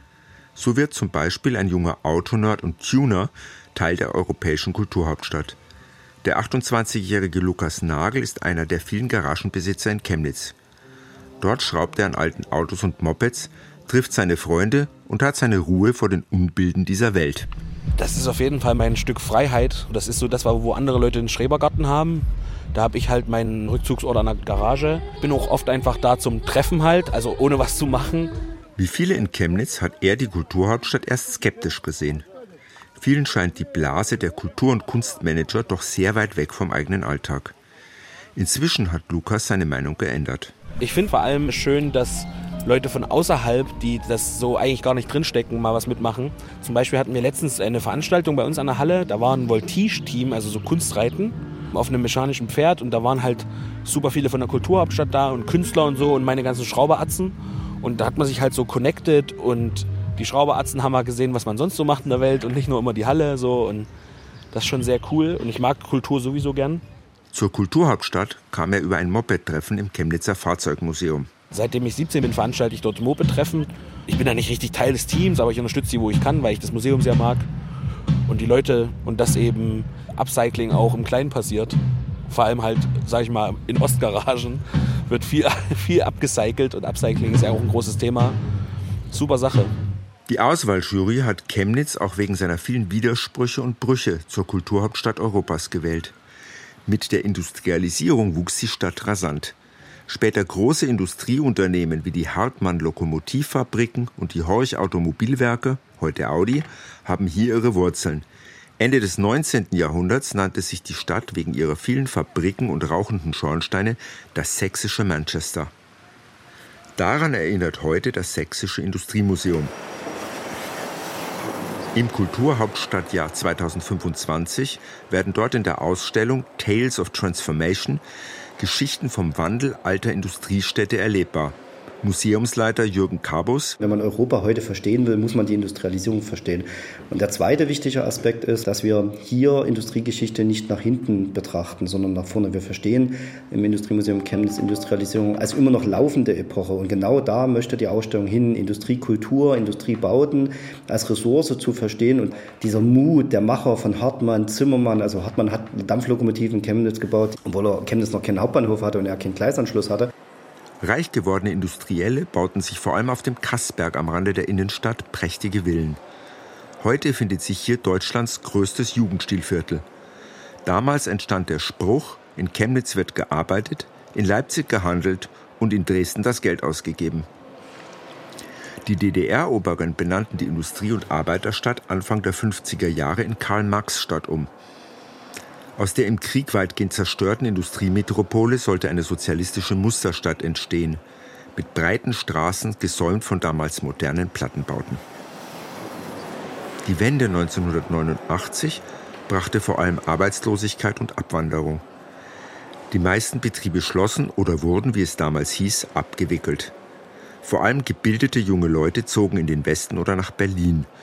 So wird zum Beispiel ein junger Autonerd und Tuner Teil der europäischen Kulturhauptstadt. Der achtundzwanzigjährige Lukas Nagel ist einer der vielen Garagenbesitzer in Chemnitz. Dort schraubt er an alten Autos und Mopeds, trifft seine Freunde und hat seine Ruhe vor den Unbilden dieser Welt. Das ist auf jeden Fall mein Stück Freiheit. Das ist so das, wo andere Leute einen Schrebergarten haben. Da habe ich halt meinen Rückzugsort an der Garage. Bin auch oft einfach da zum Treffen halt, also ohne was zu machen. Wie viele in Chemnitz hat er die Kulturhauptstadt erst skeptisch gesehen. Vielen scheint die Blase der Kultur- und Kunstmanager doch sehr weit weg vom eigenen Alltag. Inzwischen hat Lukas seine Meinung geändert. Ich finde vor allem schön, dass Leute von außerhalb, die das so eigentlich gar nicht drinstecken, mal was mitmachen. Zum Beispiel hatten wir letztens eine Veranstaltung bei uns an der Halle. Da war ein Voltige-Team, also so Kunstreiten, auf einem mechanischen Pferd. Und da waren halt super viele von der Kulturhauptstadt da und Künstler und so und meine ganzen Schrauberatzen. Und da hat man sich halt so connected und die Schrauberatzen haben wir gesehen, was man sonst so macht in der Welt und nicht nur immer die Halle. So. Und das ist schon sehr cool und ich mag Kultur sowieso gern. Zur Kulturhauptstadt kam er über ein Moped-Treffen im Chemnitzer Fahrzeugmuseum. Seitdem ich siebzehn bin, veranstalte ich dort Moped-Treffen. Ich bin da nicht richtig Teil des Teams, aber ich unterstütze sie, wo ich kann, weil ich das Museum sehr mag. Und die Leute und dass eben Upcycling auch im Kleinen passiert. Vor allem halt, sag ich mal, in Ostgaragen wird viel, viel abgecycelt und Upcycling ist ja auch ein großes Thema. Super Sache. Die Auswahljury hat Chemnitz auch wegen seiner vielen Widersprüche und Brüche zur Kulturhauptstadt Europas gewählt. Mit der Industrialisierung wuchs die Stadt rasant. Später große Industrieunternehmen wie die Hartmann Lokomotivfabriken und die Horch Automobilwerke, heute Audi, haben hier ihre Wurzeln. Ende des neunzehnten Jahrhunderts nannte sich die Stadt wegen ihrer vielen Fabriken und rauchenden Schornsteine das sächsische Manchester. Daran erinnert heute das Sächsische Industriemuseum. Im Kulturhauptstadtjahr zweitausendfünfundzwanzig werden dort in der Ausstellung Tales of Transformation Geschichten vom Wandel alter Industriestädte erlebbar. Museumsleiter Jürgen Kabus. Wenn man Europa heute verstehen will, muss man die Industrialisierung verstehen. Und der zweite wichtige Aspekt ist, dass wir hier Industriegeschichte nicht nach hinten betrachten, sondern nach vorne. Wir verstehen im Industriemuseum Chemnitz Industrialisierung als immer noch laufende Epoche. Und genau da möchte die Ausstellung hin, Industriekultur, Industriebauten als Ressource zu verstehen. Und dieser Mut der Macher von Hartmann, Zimmermann, also Hartmann hat Dampflokomotiven in Chemnitz gebaut, obwohl er Chemnitz noch keinen Hauptbahnhof hatte und er keinen Gleisanschluss hatte. Reich gewordene Industrielle bauten sich vor allem auf dem Kassberg am Rande der Innenstadt prächtige Villen. Heute findet sich hier Deutschlands größtes Jugendstilviertel. Damals entstand der Spruch, in Chemnitz wird gearbeitet, in Leipzig gehandelt und in Dresden das Geld ausgegeben. Die D D R-Oberen benannten die Industrie- und Arbeiterstadt Anfang der fünfziger Jahre in Karl-Marx-Stadt um. Aus der im Krieg weitgehend zerstörten Industriemetropole sollte eine sozialistische Musterstadt entstehen, mit breiten Straßen gesäumt von damals modernen Plattenbauten. Die Wende neunzehnhundertneunundachtzig brachte vor allem Arbeitslosigkeit und Abwanderung. Die meisten Betriebe schlossen oder wurden, wie es damals hieß, abgewickelt. Vor allem gebildete junge Leute zogen in den Westen oder nach Berlin.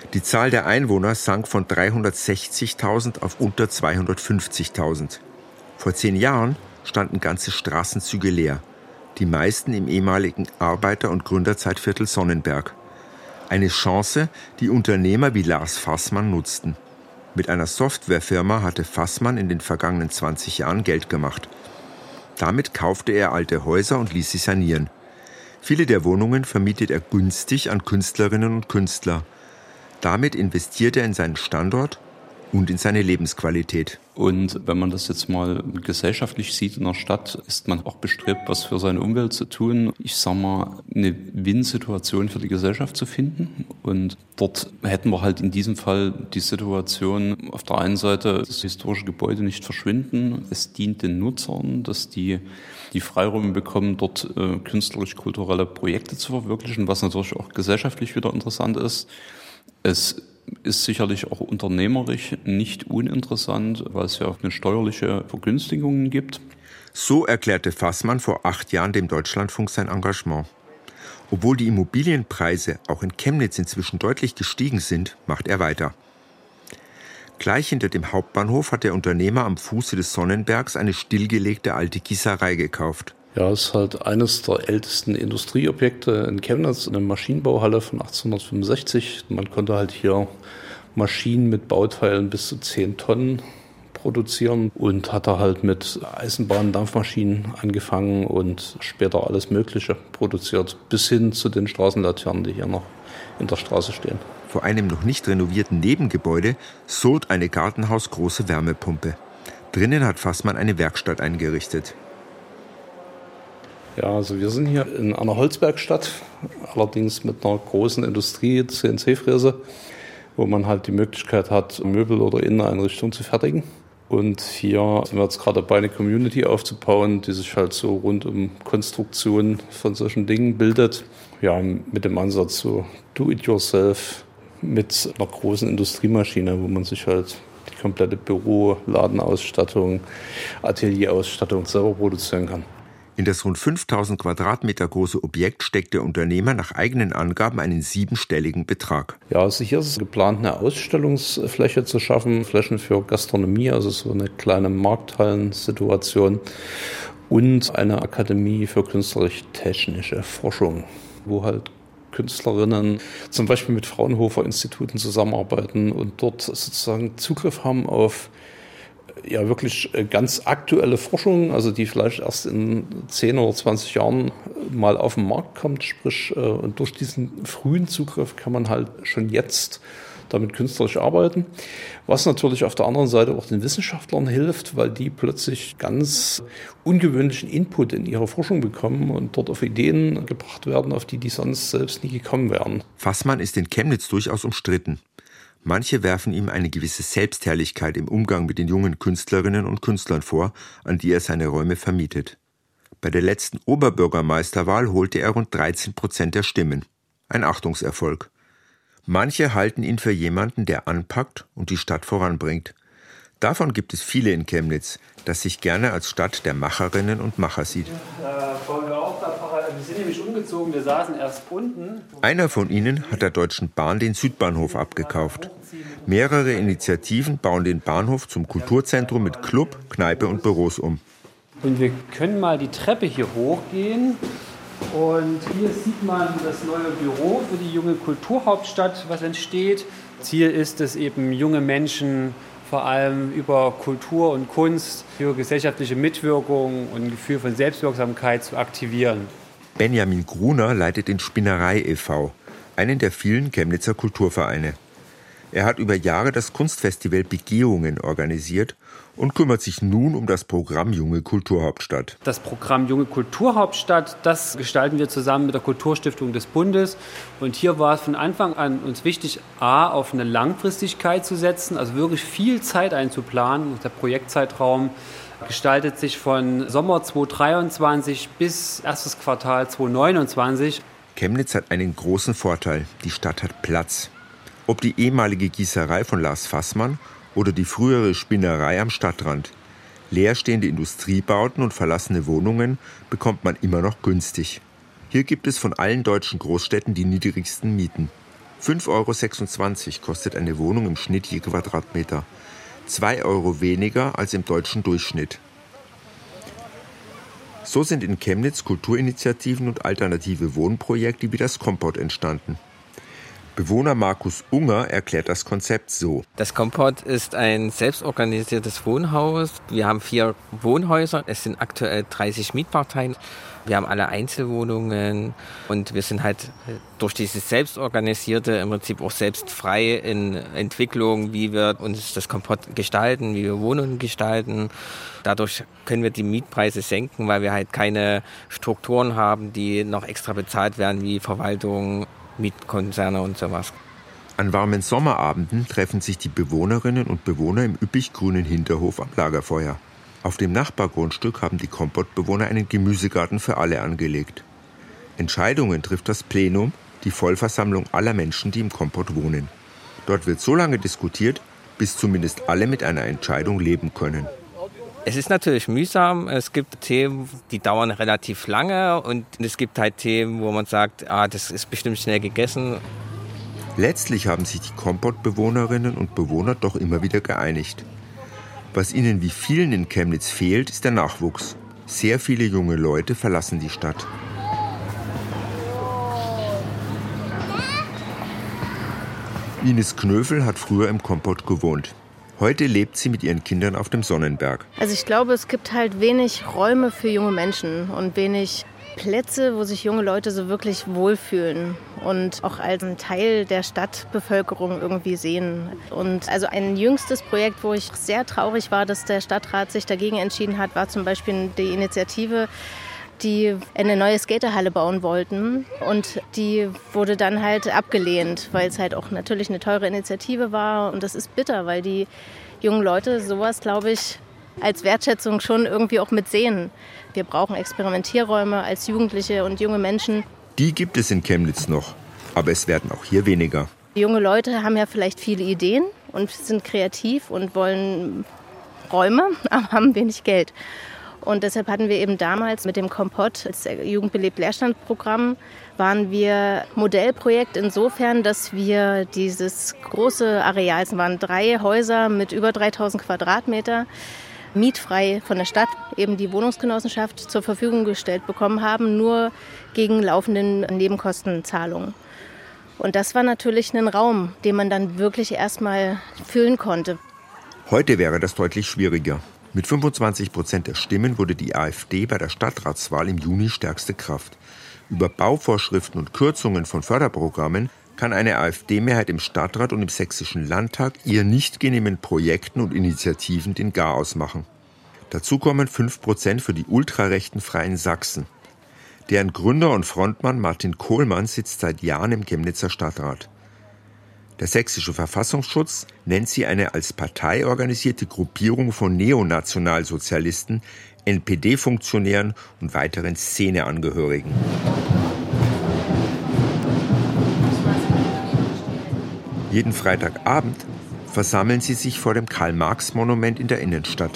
Die Zahl der Einwohner sank von dreihundertsechzigtausend auf unter zweihundertfünfzigtausend. Vor zehn Jahren standen ganze Straßenzüge leer. Die meisten im ehemaligen Arbeiter- und Gründerzeitviertel Sonnenberg. Eine Chance, die Unternehmer wie Lars Fassmann nutzten. Mit einer Softwarefirma hatte Fassmann in den vergangenen zwanzig Jahren Geld gemacht. Damit kaufte er alte Häuser und ließ sie sanieren. Viele der Wohnungen vermietet er günstig an Künstlerinnen und Künstler. Damit investiert er in seinen Standort und in seine Lebensqualität. Und wenn man das jetzt mal gesellschaftlich sieht in der Stadt, ist man auch bestrebt, was für seine Umwelt zu tun. Ich sag mal, eine Win-Situation für die Gesellschaft zu finden. Und dort hätten wir halt in diesem Fall die Situation, auf der einen Seite, das historische Gebäude nicht verschwinden. Es dient den Nutzern, dass die die Freiräume bekommen, dort äh, künstlerisch-kulturelle Projekte zu verwirklichen, was natürlich auch gesellschaftlich wieder interessant ist. Es ist sicherlich auch unternehmerisch nicht uninteressant, weil es ja auch eine steuerliche Vergünstigungen gibt. So erklärte Fassmann vor acht Jahren dem Deutschlandfunk sein Engagement. Obwohl die Immobilienpreise auch in Chemnitz inzwischen deutlich gestiegen sind, macht er weiter. Gleich hinter dem Hauptbahnhof hat der Unternehmer am Fuße des Sonnenbergs eine stillgelegte alte Gießerei gekauft. Ja, es ist halt eines der ältesten Industrieobjekte in Chemnitz, eine Maschinenbauhalle von achtzehnhundertfünfundsechzig. Man konnte halt hier Maschinen mit Bauteilen bis zu zehn Tonnen produzieren und hat da halt mit Eisenbahn, Dampfmaschinen angefangen und später alles Mögliche produziert, bis hin zu den Straßenlaternen, die hier noch in der Straße stehen. Vor einem noch nicht renovierten Nebengebäude surrt eine gartenhausgroße Wärmepumpe. Drinnen hat Fassmann eine Werkstatt eingerichtet. Ja, also wir sind hier in einer Holzwerkstatt, allerdings mit einer großen Industrie, C N C-Fräse, wo man halt die Möglichkeit hat, Möbel oder Inneneinrichtungen zu fertigen. Und hier sind wir jetzt gerade dabei, eine Community aufzubauen, die sich halt so rund um Konstruktion von solchen Dingen bildet. Ja, mit dem Ansatz so Do-it-yourself mit einer großen Industriemaschine, wo man sich halt die komplette Büro-, Ladenausstattung, Atelierausstattung selber produzieren kann. In das rund fünftausend Quadratmeter große Objekt steckt der Unternehmer nach eigenen Angaben einen siebenstelligen Betrag. Ja, also hier ist es geplant, eine Ausstellungsfläche zu schaffen, Flächen für Gastronomie, also so eine kleine Markthallensituation und eine Akademie für künstlerisch-technische Forschung, wo halt Künstlerinnen zum Beispiel mit Fraunhofer-Instituten zusammenarbeiten und dort sozusagen Zugriff haben auf ja wirklich ganz aktuelle Forschung, also die vielleicht erst in zehn oder zwanzig Jahren mal auf den Markt kommt. Sprich, und durch diesen frühen Zugriff kann man halt schon jetzt damit künstlerisch arbeiten. Was natürlich auf der anderen Seite auch den Wissenschaftlern hilft, weil die plötzlich ganz ungewöhnlichen Input in ihre Forschung bekommen und dort auf Ideen gebracht werden, auf die die sonst selbst nie gekommen wären. Fassmann ist in Chemnitz durchaus umstritten. Manche werfen ihm eine gewisse Selbstherrlichkeit im Umgang mit den jungen Künstlerinnen und Künstlern vor, an die er seine Räume vermietet. Bei der letzten Oberbürgermeisterwahl holte er rund dreizehn Prozent der Stimmen. Ein Achtungserfolg. Manche halten ihn für jemanden, der anpackt und die Stadt voranbringt. Davon gibt es viele in Chemnitz, das sich gerne als Stadt der Macherinnen und Macher sieht. Wir sind nämlich umgezogen, wir saßen erst unten. Einer von ihnen hat der Deutschen Bahn den Südbahnhof abgekauft. Mehrere Initiativen bauen den Bahnhof zum Kulturzentrum mit Club, Kneipe und Büros um. Und wir können mal die Treppe hier hochgehen. Und hier sieht man das neue Büro für die junge Kulturhauptstadt, was entsteht. Ziel ist es eben, junge Menschen vor allem über Kultur und Kunst für gesellschaftliche Mitwirkung und ein Gefühl von Selbstwirksamkeit zu aktivieren. Benjamin Gruner leitet den Spinnerei e V, einen der vielen Chemnitzer Kulturvereine. Er hat über Jahre das Kunstfestival Begehungen organisiert und kümmert sich nun um das Programm Junge Kulturhauptstadt. Das Programm Junge Kulturhauptstadt, das gestalten wir zusammen mit der Kulturstiftung des Bundes. Und hier war es von Anfang an uns wichtig, A, auf eine Langfristigkeit zu setzen, also wirklich viel Zeit einzuplanen. Der Projektzeitraum gestaltet sich von Sommer zweitausenddreiundzwanzig bis erstes Quartal zweitausendneunundzwanzig. Chemnitz hat einen großen Vorteil. Die Stadt hat Platz. Ob die ehemalige Gießerei von Lars Fassmann oder die frühere Spinnerei am Stadtrand. Leerstehende Industriebauten und verlassene Wohnungen bekommt man immer noch günstig. Hier gibt es von allen deutschen Großstädten die niedrigsten Mieten. fünf Euro sechsundzwanzig kostet eine Wohnung im Schnitt je Quadratmeter. zwei Euro weniger als im deutschen Durchschnitt. So sind in Chemnitz Kulturinitiativen und alternative Wohnprojekte wie das Kompott entstanden. Bewohner Markus Unger erklärt das Konzept so. Das Kompott ist ein selbstorganisiertes Wohnhaus. Wir haben vier Wohnhäuser. Es sind aktuell dreißig Mietparteien. Wir haben alle Einzelwohnungen und wir sind halt durch dieses Selbstorganisierte im Prinzip auch selbst frei in Entwicklung, wie wir uns das Kompott gestalten, wie wir Wohnungen gestalten. Dadurch können wir die Mietpreise senken, weil wir halt keine Strukturen haben, die noch extra bezahlt werden, wie Verwaltung, Mietkonzerne und sowas. An warmen Sommerabenden treffen sich die Bewohnerinnen und Bewohner im üppig grünen Hinterhof am Lagerfeuer. Auf dem Nachbargrundstück haben die Kompott-Bewohner einen Gemüsegarten für alle angelegt. Entscheidungen trifft das Plenum, die Vollversammlung aller Menschen, die im Kompott wohnen. Dort wird so lange diskutiert, bis zumindest alle mit einer Entscheidung leben können. Es ist natürlich mühsam. Es gibt Themen, die dauern relativ lange und es gibt halt Themen, wo man sagt, ah, das ist bestimmt schnell gegessen. Letztlich haben sich die Kompott-Bewohnerinnen und Bewohner doch immer wieder geeinigt. Was ihnen wie vielen in Chemnitz fehlt, ist der Nachwuchs. Sehr viele junge Leute verlassen die Stadt. Ines Knöfel hat früher im Kompott gewohnt. Heute lebt sie mit ihren Kindern auf dem Sonnenberg. Also ich glaube, es gibt halt wenig Räume für junge Menschen und wenig Plätze, wo sich junge Leute so wirklich wohlfühlen und auch als ein Teil der Stadtbevölkerung irgendwie sehen. Und also ein jüngstes Projekt, wo ich sehr traurig war, dass der Stadtrat sich dagegen entschieden hat, war zum Beispiel die Initiative, die eine neue Skaterhalle bauen wollten. Und die wurde dann halt abgelehnt, weil es halt auch natürlich eine teure Initiative war. Und das ist bitter, weil die jungen Leute sowas, glaube ich, als Wertschätzung schon irgendwie auch mitsehen. Wir brauchen Experimentierräume als Jugendliche und junge Menschen. Die gibt es in Chemnitz noch, aber es werden auch hier weniger. Junge Leute haben ja vielleicht viele Ideen und sind kreativ und wollen Räume, aber haben wenig Geld. Und deshalb hatten wir eben damals mit dem Kompott als Jugendbelebt-Leerstand-Programm waren wir Modellprojekt insofern, dass wir dieses große Areal, es waren drei Häuser mit über dreitausend Quadratmeter, mietfrei von der Stadt, eben die Wohnungsgenossenschaft, zur Verfügung gestellt bekommen haben, nur gegen laufenden Nebenkostenzahlungen. Und das war natürlich ein Raum, den man dann wirklich erstmal füllen konnte. Heute wäre das deutlich schwieriger. Mit fünfundzwanzig Prozent der Stimmen wurde die AfD bei der Stadtratswahl im Juni stärkste Kraft. Über Bauvorschriften und Kürzungen von Förderprogrammen kann eine AfD-Mehrheit im Stadtrat und im Sächsischen Landtag ihr nicht genehmen Projekten und Initiativen den Garaus machen. Dazu kommen fünf Prozent für die ultrarechten Freien Sachsen. Deren Gründer und Frontmann Martin Kohlmann sitzt seit Jahren im Chemnitzer Stadtrat. Der sächsische Verfassungsschutz nennt sie eine als Partei organisierte Gruppierung von Neonationalsozialisten, N P D-Funktionären und weiteren Szeneangehörigen. Jeden Freitagabend versammeln sie sich vor dem Karl-Marx-Monument in der Innenstadt.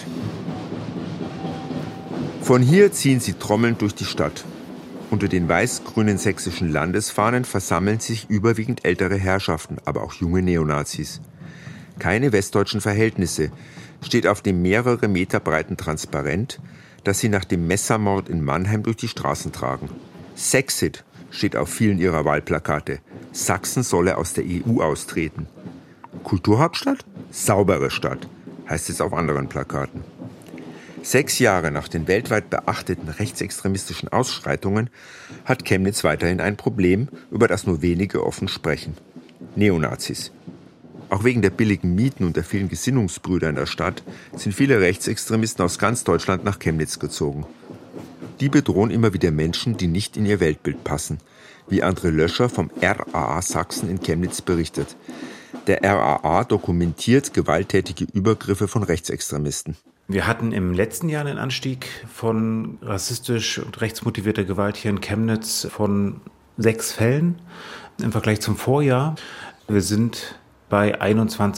Von hier ziehen sie trommelnd durch die Stadt. Unter den weiß-grünen sächsischen Landesfahnen versammeln sich überwiegend ältere Herrschaften, aber auch junge Neonazis. Keine westdeutschen Verhältnisse steht auf dem mehrere Meter breiten Transparent, das sie nach dem Messermord in Mannheim durch die Straßen tragen. Sexit steht auf vielen ihrer Wahlplakate. Sachsen solle aus der E U austreten. Kulturhauptstadt? Saubere Stadt, heißt es auf anderen Plakaten. Sechs Jahre nach den weltweit beachteten rechtsextremistischen Ausschreitungen hat Chemnitz weiterhin ein Problem, über das nur wenige offen sprechen. Neonazis. Auch wegen der billigen Mieten und der vielen Gesinnungsbrüder in der Stadt sind viele Rechtsextremisten aus ganz Deutschland nach Chemnitz gezogen. Die bedrohen immer wieder Menschen, die nicht in ihr Weltbild passen, wie André Löscher vom R A A Sachsen in Chemnitz berichtet. Der R A A dokumentiert gewalttätige Übergriffe von Rechtsextremisten. Wir hatten im letzten Jahr einen Anstieg von rassistisch und rechtsmotivierter Gewalt hier in Chemnitz von sechs Fällen im Vergleich zum Vorjahr. Wir sind bei einundzwanzig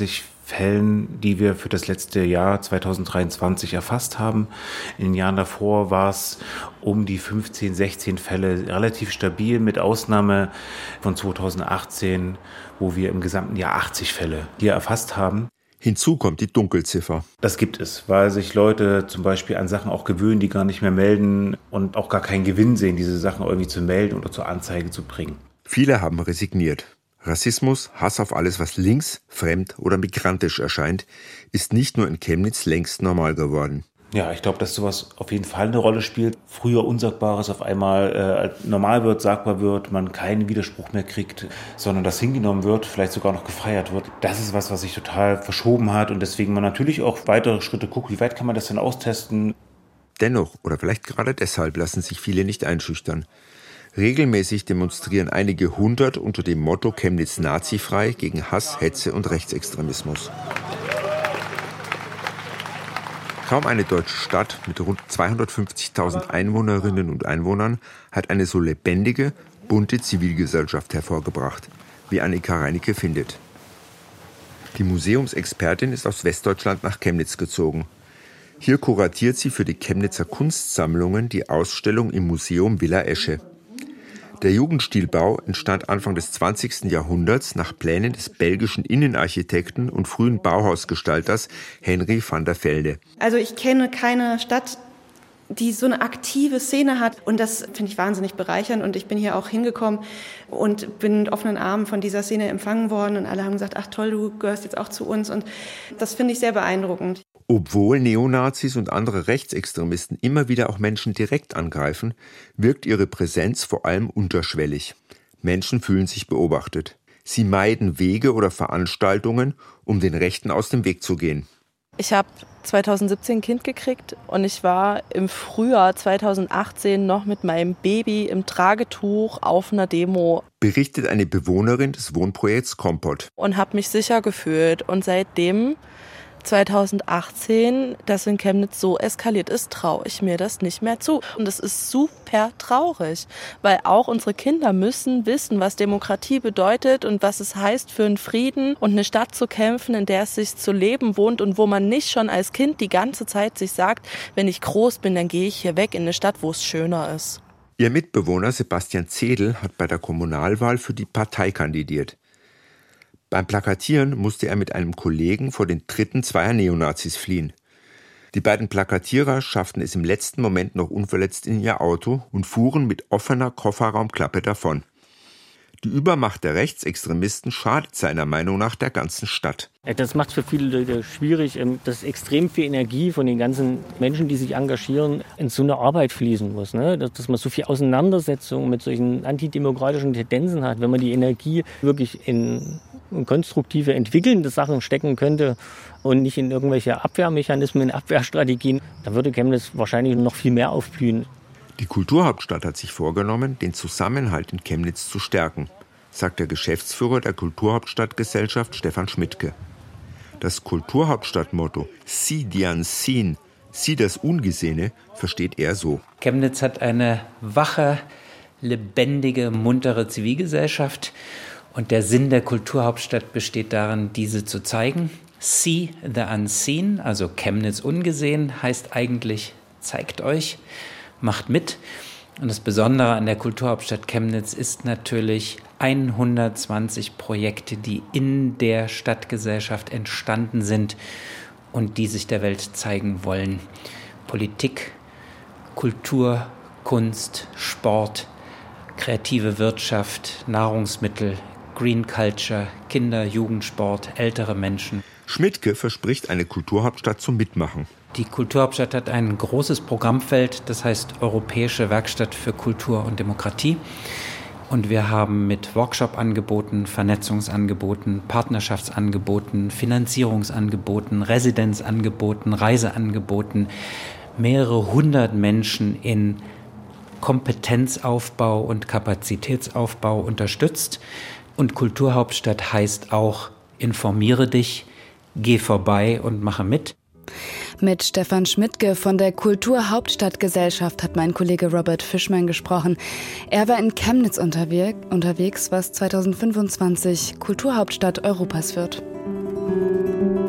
Fällen, die wir für das letzte Jahr zweitausenddreiundzwanzig erfasst haben. In den Jahren davor war es um die fünfzehn, sechzehn Fälle, relativ stabil, mit Ausnahme von zweitausendachtzehn, wo wir im gesamten Jahr achtzig Fälle hier erfasst haben. Hinzu kommt die Dunkelziffer. Das gibt es, weil sich Leute zum Beispiel an Sachen auch gewöhnen, die gar nicht mehr melden und auch gar keinen Gewinn sehen, diese Sachen irgendwie zu melden oder zur Anzeige zu bringen. Viele haben resigniert. Rassismus, Hass auf alles, was links, fremd oder migrantisch erscheint, ist nicht nur in Chemnitz längst normal geworden. Ja, ich glaube, dass sowas auf jeden Fall eine Rolle spielt. Früher Unsagbares auf einmal äh, normal wird, sagbar wird, man keinen Widerspruch mehr kriegt, sondern das hingenommen wird, vielleicht sogar noch gefeiert wird. Das ist was, was sich total verschoben hat und deswegen man natürlich auch weitere Schritte guckt. Wie weit kann man das denn austesten? Dennoch, oder vielleicht gerade deshalb, lassen sich viele nicht einschüchtern. Regelmäßig demonstrieren einige hundert unter dem Motto Chemnitz nazifrei gegen Hass, Hetze und Rechtsextremismus. Kaum eine deutsche Stadt mit rund zweihundertfünfzigtausend Einwohnerinnen und Einwohnern hat eine so lebendige, bunte Zivilgesellschaft hervorgebracht, wie Annika Reinicke findet. Die Museumsexpertin ist aus Westdeutschland nach Chemnitz gezogen. Hier kuratiert sie für die Chemnitzer Kunstsammlungen die Ausstellung im Museum Villa Esche. Der Jugendstilbau entstand Anfang des zwanzigsten Jahrhunderts nach Plänen des belgischen Innenarchitekten und frühen Bauhausgestalters Henry van der Velde. Also ich kenne keine Stadt, die so eine aktive Szene hat. Und das finde ich wahnsinnig bereichernd. Und ich bin hier auch hingekommen und bin mit offenen Armen von dieser Szene empfangen worden. Und alle haben gesagt, ach toll, du gehörst jetzt auch zu uns. Und das finde ich sehr beeindruckend. Obwohl Neonazis und andere Rechtsextremisten immer wieder auch Menschen direkt angreifen, wirkt ihre Präsenz vor allem unterschwellig. Menschen fühlen sich beobachtet. Sie meiden Wege oder Veranstaltungen, um den Rechten aus dem Weg zu gehen. Ich habe zweitausendsiebzehn ein Kind gekriegt und ich war im Frühjahr zweitausendachtzehn noch mit meinem Baby im Tragetuch auf einer Demo. Berichtet eine Bewohnerin des Wohnprojekts Kompott. Und habe mich sicher gefühlt. Und seitdem zweitausendachtzehn, das in Chemnitz so eskaliert ist, traue ich mir das nicht mehr zu. Und das ist super traurig, weil auch unsere Kinder müssen wissen, was Demokratie bedeutet und was es heißt, für einen Frieden und eine Stadt zu kämpfen, in der es sich zu leben wohnt und wo man nicht schon als Kind die ganze Zeit sich sagt, wenn ich groß bin, dann gehe ich hier weg in eine Stadt, wo es schöner ist. Ihr Mitbewohner Sebastian Zedel hat bei der Kommunalwahl für die Partei kandidiert. Beim Plakatieren musste er mit einem Kollegen vor den Tritten zweier Neonazis fliehen. Die beiden Plakatierer schafften es im letzten Moment noch unverletzt in ihr Auto und fuhren mit offener Kofferraumklappe davon. Die Übermacht der Rechtsextremisten schadet seiner Meinung nach der ganzen Stadt. Das macht es für viele Leute schwierig, dass extrem viel Energie von den ganzen Menschen, die sich engagieren, in so eine Arbeit fließen muss. Dass man so viel Auseinandersetzung mit solchen antidemokratischen Tendenzen hat. Wenn man die Energie wirklich in konstruktive, entwickelnde Sachen stecken könnte und nicht in irgendwelche Abwehrmechanismen, in Abwehrstrategien, dann würde Chemnitz wahrscheinlich noch viel mehr aufblühen. Die Kulturhauptstadt hat sich vorgenommen, den Zusammenhalt in Chemnitz zu stärken, sagt der Geschäftsführer der Kulturhauptstadtgesellschaft Stefan Schmidtke. Das Kulturhauptstadtmotto "Sieh die Unseen", sieh das Ungesehene, versteht er so. Chemnitz hat eine wache, lebendige, muntere Zivilgesellschaft und der Sinn der Kulturhauptstadt besteht darin, diese zu zeigen. See the Unseen, also Chemnitz ungesehen, heißt eigentlich zeigt euch. Macht mit. Und das Besondere an der Kulturhauptstadt Chemnitz ist natürlich hundertzwanzig Projekte, die in der Stadtgesellschaft entstanden sind und die sich der Welt zeigen wollen. Politik, Kultur, Kunst, Sport, kreative Wirtschaft, Nahrungsmittel, Green Culture, Kinder, Jugendsport, ältere Menschen. Schmidtke verspricht eine Kulturhauptstadt zum Mitmachen. Die Kulturhauptstadt hat ein großes Programmfeld, das heißt Europäische Werkstatt für Kultur und Demokratie. Und wir haben mit Workshop-Angeboten, Vernetzungsangeboten, Partnerschaftsangeboten, Finanzierungsangeboten, Residenzangeboten, Reiseangeboten mehrere hundert Menschen in Kompetenzaufbau und Kapazitätsaufbau unterstützt. Und Kulturhauptstadt heißt auch, informiere dich, geh vorbei und mache mit. Mit Stefan Schmidtke von der Kulturhauptstadtgesellschaft hat mein Kollege Robert Fischmann gesprochen. Er war in Chemnitz unterwegs, was zweitausendfünfundzwanzig Kulturhauptstadt Europas wird.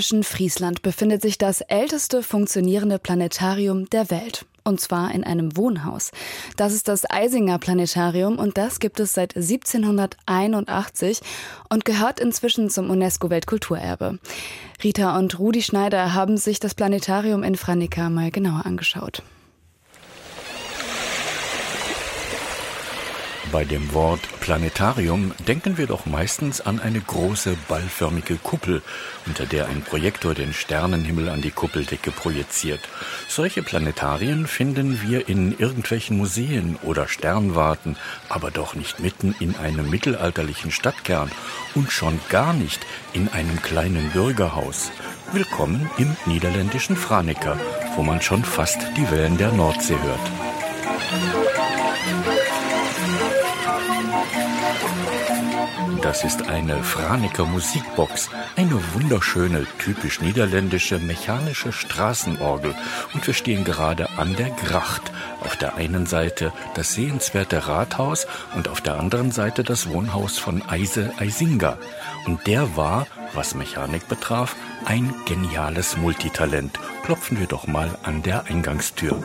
niederländischen Friesland befindet sich das älteste funktionierende Planetarium der Welt. Und zwar in einem Wohnhaus. Das ist das Eisinger Planetarium und das gibt es seit siebzehnhunderteinundachtzig und gehört inzwischen zum UNESCO-Weltkulturerbe. Rita und Rudi Schneider haben sich das Planetarium in Franeker mal genauer angeschaut. Bei dem Wort Planetarium denken wir doch meistens an eine große ballförmige Kuppel, unter der ein Projektor den Sternenhimmel an die Kuppeldecke projiziert. Solche Planetarien finden wir in irgendwelchen Museen oder Sternwarten, aber doch nicht mitten in einem mittelalterlichen Stadtkern und schon gar nicht in einem kleinen Bürgerhaus. Willkommen im niederländischen Franeker, wo man schon fast die Wellen der Nordsee hört. Das ist eine Franeker Musikbox, eine wunderschöne, typisch niederländische mechanische Straßenorgel. Und wir stehen gerade an der Gracht. Auf der einen Seite das sehenswerte Rathaus und auf der anderen Seite das Wohnhaus von Eise Eisinga. Und der war, was Mechanik betraf, ein geniales Multitalent. Klopfen wir doch mal an der Eingangstür.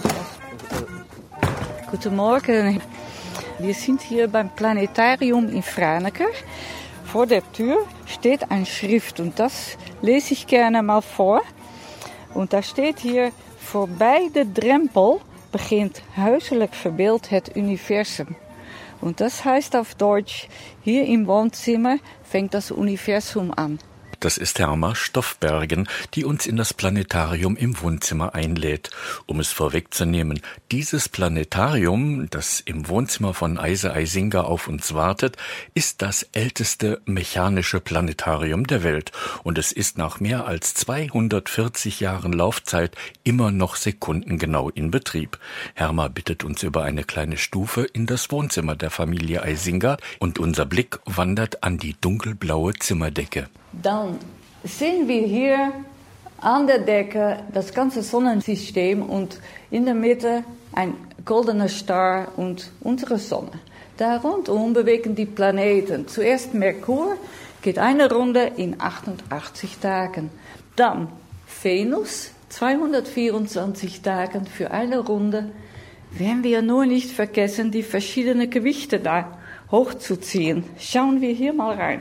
Guten Morgen. Wir sind hier beim Planetarium in Franeker. Vor der Tür steht ein Schrift und das lese ich gerne mal vor. Und da steht hier: Voorbij de drempel begint huiselijk verbeeld het Universum. Und das heißt auf Deutsch: Hier im Wohnzimmer fängt das Universum an. Das ist Herma Stoffbergen, die uns in das Planetarium im Wohnzimmer einlädt. Um es vorwegzunehmen, dieses Planetarium, das im Wohnzimmer von Eise Eisinga auf uns wartet, ist das älteste mechanische Planetarium der Welt. Und es ist nach mehr als zweihundertvierzig Jahren Laufzeit immer noch sekundengenau in Betrieb. Herma bittet uns über eine kleine Stufe in das Wohnzimmer der Familie Eisinga und unser Blick wandert an die dunkelblaue Zimmerdecke. Dann sehen wir hier an der Decke das ganze Sonnensystem und in der Mitte ein goldener Star und unsere Sonne. Da rundum bewegen die Planeten. Zuerst Merkur, geht eine Runde in achtundachtzig Tagen. Dann Venus, zweihundertvierundzwanzig Tagen für eine Runde. Wenn wir nur nicht vergessen, die verschiedenen Gewichte da hochzuziehen. Schauen wir hier mal rein.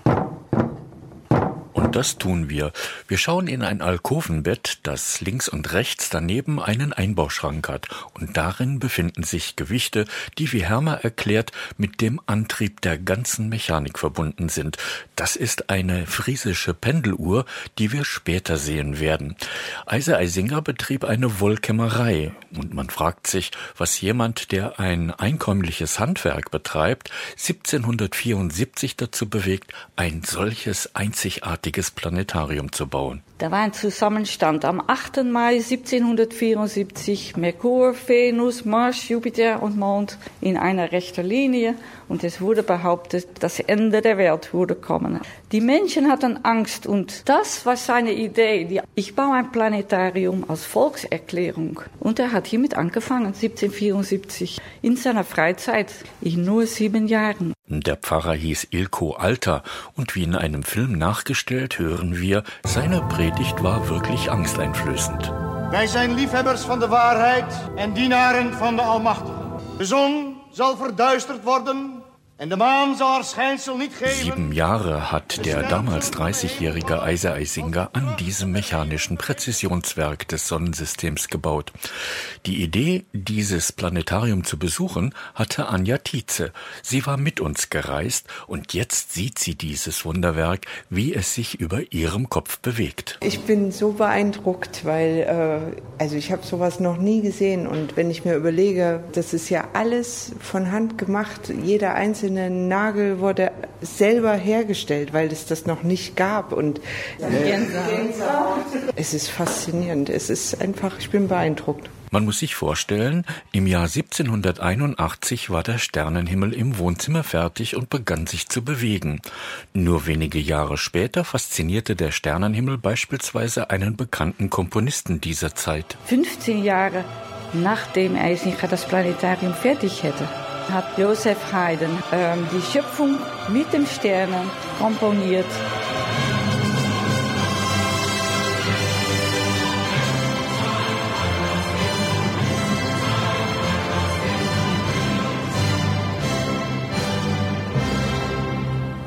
Und das tun wir. Wir schauen in ein Alkovenbett, das links und rechts daneben einen Einbauschrank hat. Und darin befinden sich Gewichte, die, wie Herma erklärt, mit dem Antrieb der ganzen Mechanik verbunden sind. Das ist eine friesische Pendeluhr, die wir später sehen werden. Eise Eisinga betrieb eine Wollkämmerei. Und man fragt sich, was jemand, der ein einkömmliches Handwerk betreibt, siebzehnhundertvierundsiebzig dazu bewegt, ein solches einzigartiges Planetarium zu bauen. Da war ein Zusammenstand am achten Mai siebzehnhundertvierundsiebzig. Merkur, Venus, Mars, Jupiter und Mond in einer rechten Linie. Und es wurde behauptet, das Ende der Welt würde kommen. Die Menschen hatten Angst und das war seine Idee. Ich baue ein Planetarium als Volkserklärung. Und er hat hiermit angefangen, siebzehnhundertvierundsiebzig, in seiner Freizeit, in nur sieben Jahren. Der Pfarrer hieß Ilko Alter und wie in einem Film nachgestellt hören wir, seine Predigt war wirklich angsteinflößend. Wij zijn liefhebbers van de waarheid en dienaren van de Almachtige. De zon zal verduisterd worden en de maan zal haar schijnsel niet geven. Sieben Jahre hat der damals dreißigjährige Eise Eisinga an diesem mechanischen Präzisionswerk des Sonnensystems gebaut. Die Idee, dieses Planetarium zu besuchen, hatte Anja Tietze. Sie war mit uns gereist und jetzt sieht sie dieses Wunderwerk, wie es sich über ihrem Kopf bewegt. Ich bin so beeindruckt, weil äh, also ich habe sowas noch nie gesehen und wenn ich mir überlege, das ist ja alles von Hand gemacht, jeder einzelne Nagel wurde selber hergestellt, weil es das noch nicht gab und es ist faszinierend, es ist einfach, ich bin beeindruckt. Man muss sich vorstellen, im Jahr siebzehnhunderteinundachtzig war der Sternenhimmel im Wohnzimmer fertig und begann sich zu bewegen. Nur wenige Jahre später faszinierte der Sternenhimmel beispielsweise einen bekannten Komponisten dieser Zeit. fünfzehn Jahre nachdem Eisinga das Planetarium fertig hätte, hat Joseph Haydn ähm, die Schöpfung mit den Sternen komponiert.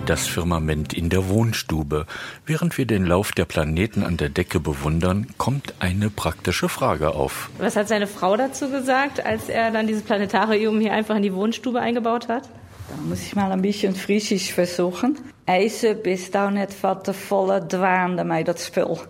das Firmament in der Wohnstube. Während wir den Lauf der Planeten an der Decke bewundern, kommt eine praktische Frage auf. Was hat seine Frau dazu gesagt, als er dann dieses Planetarium hier einfach in die Wohnstube eingebaut hat? Da muss ich mal ein bisschen Frisisch versuchen. Eise bist auch nicht van te volle dwaande mij dat spul.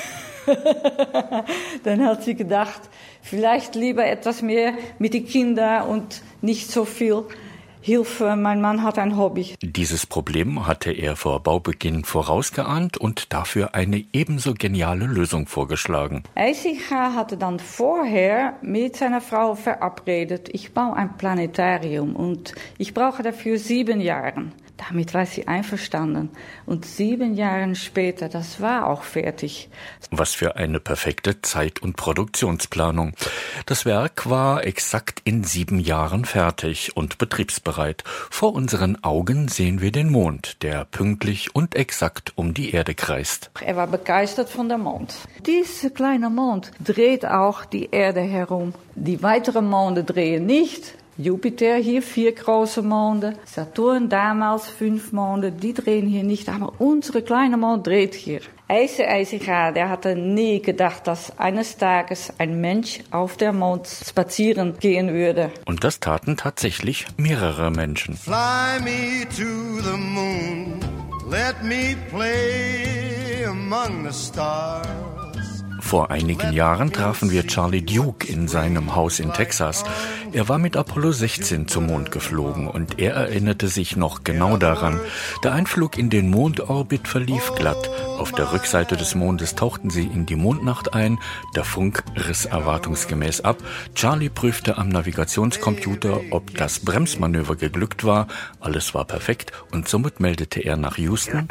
Dann hat sie gedacht, vielleicht lieber etwas mehr mit den Kindern und nicht so viel Hilfe. Mein Mann hat ein Hobby. Dieses Problem hatte er vor Baubeginn vorausgeahnt und dafür eine ebenso geniale Lösung vorgeschlagen. IJzinga hatte dann vorher mit seiner Frau verabredet, ich baue ein Planetarium und ich brauche dafür sieben Jahre. Damit war sie einverstanden. Und sieben Jahre später, das war auch fertig. Was für eine perfekte Zeit- und Produktionsplanung. Das Werk war exakt in sieben Jahren fertig und betriebsbereit. Vor unseren Augen sehen wir den Mond, der pünktlich und exakt um die Erde kreist. Er war begeistert von dem Mond. Dieser kleine Mond dreht auch die Erde herum. Die weiteren Monde drehen nicht. Jupiter hier vier große Monde, Saturn damals fünf Monde, die drehen hier nicht, aber unsere kleine Mond dreht hier. IJzinga, der hatte nie gedacht, dass eines Tages ein Mensch auf der Mond spazieren gehen würde. Und das taten tatsächlich mehrere Menschen. Fly me to the moon, let me play among the stars. Vor einigen Jahren trafen wir Charlie Duke in seinem Haus in Texas. Er war mit Apollo sechzehn zum Mond geflogen und er erinnerte sich noch genau daran. Der Einflug in den Mondorbit verlief glatt. Auf der Rückseite des Mondes tauchten sie in die Mondnacht ein. Der Funk riss erwartungsgemäß ab. Charlie prüfte am Navigationscomputer, ob das Bremsmanöver geglückt war. Alles war perfekt und somit meldete er nach Houston.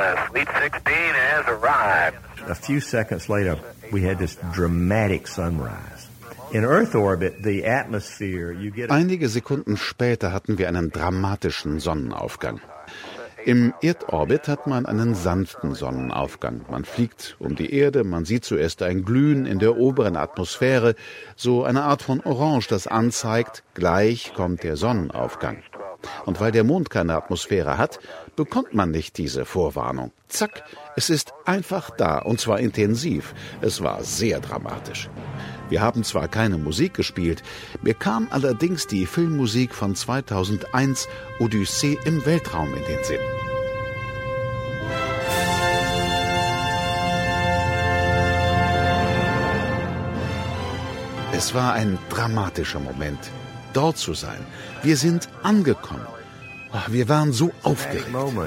A few seconds later, we had this dramatic sunrise. In Earth orbit, the atmosphere, you get Einige Sekunden später hatten wir einen dramatischen Sonnenaufgang. Im Erdorbit hat man einen sanften Sonnenaufgang. Man fliegt um die Erde, man sieht zuerst ein Glühen in der oberen Atmosphäre, so eine Art von Orange, das anzeigt, gleich kommt der Sonnenaufgang. Und weil der Mond keine Atmosphäre hat, bekommt man nicht diese Vorwarnung. Zack, es ist einfach da, und zwar intensiv. Es war sehr dramatisch. Wir haben zwar keine Musik gespielt, mir kam allerdings die Filmmusik von zweitausendeins, Odyssee im Weltraum, in den Sinn. Es war ein dramatischer Moment, dort zu sein. Wir sind angekommen. Wir waren so aufgeregt.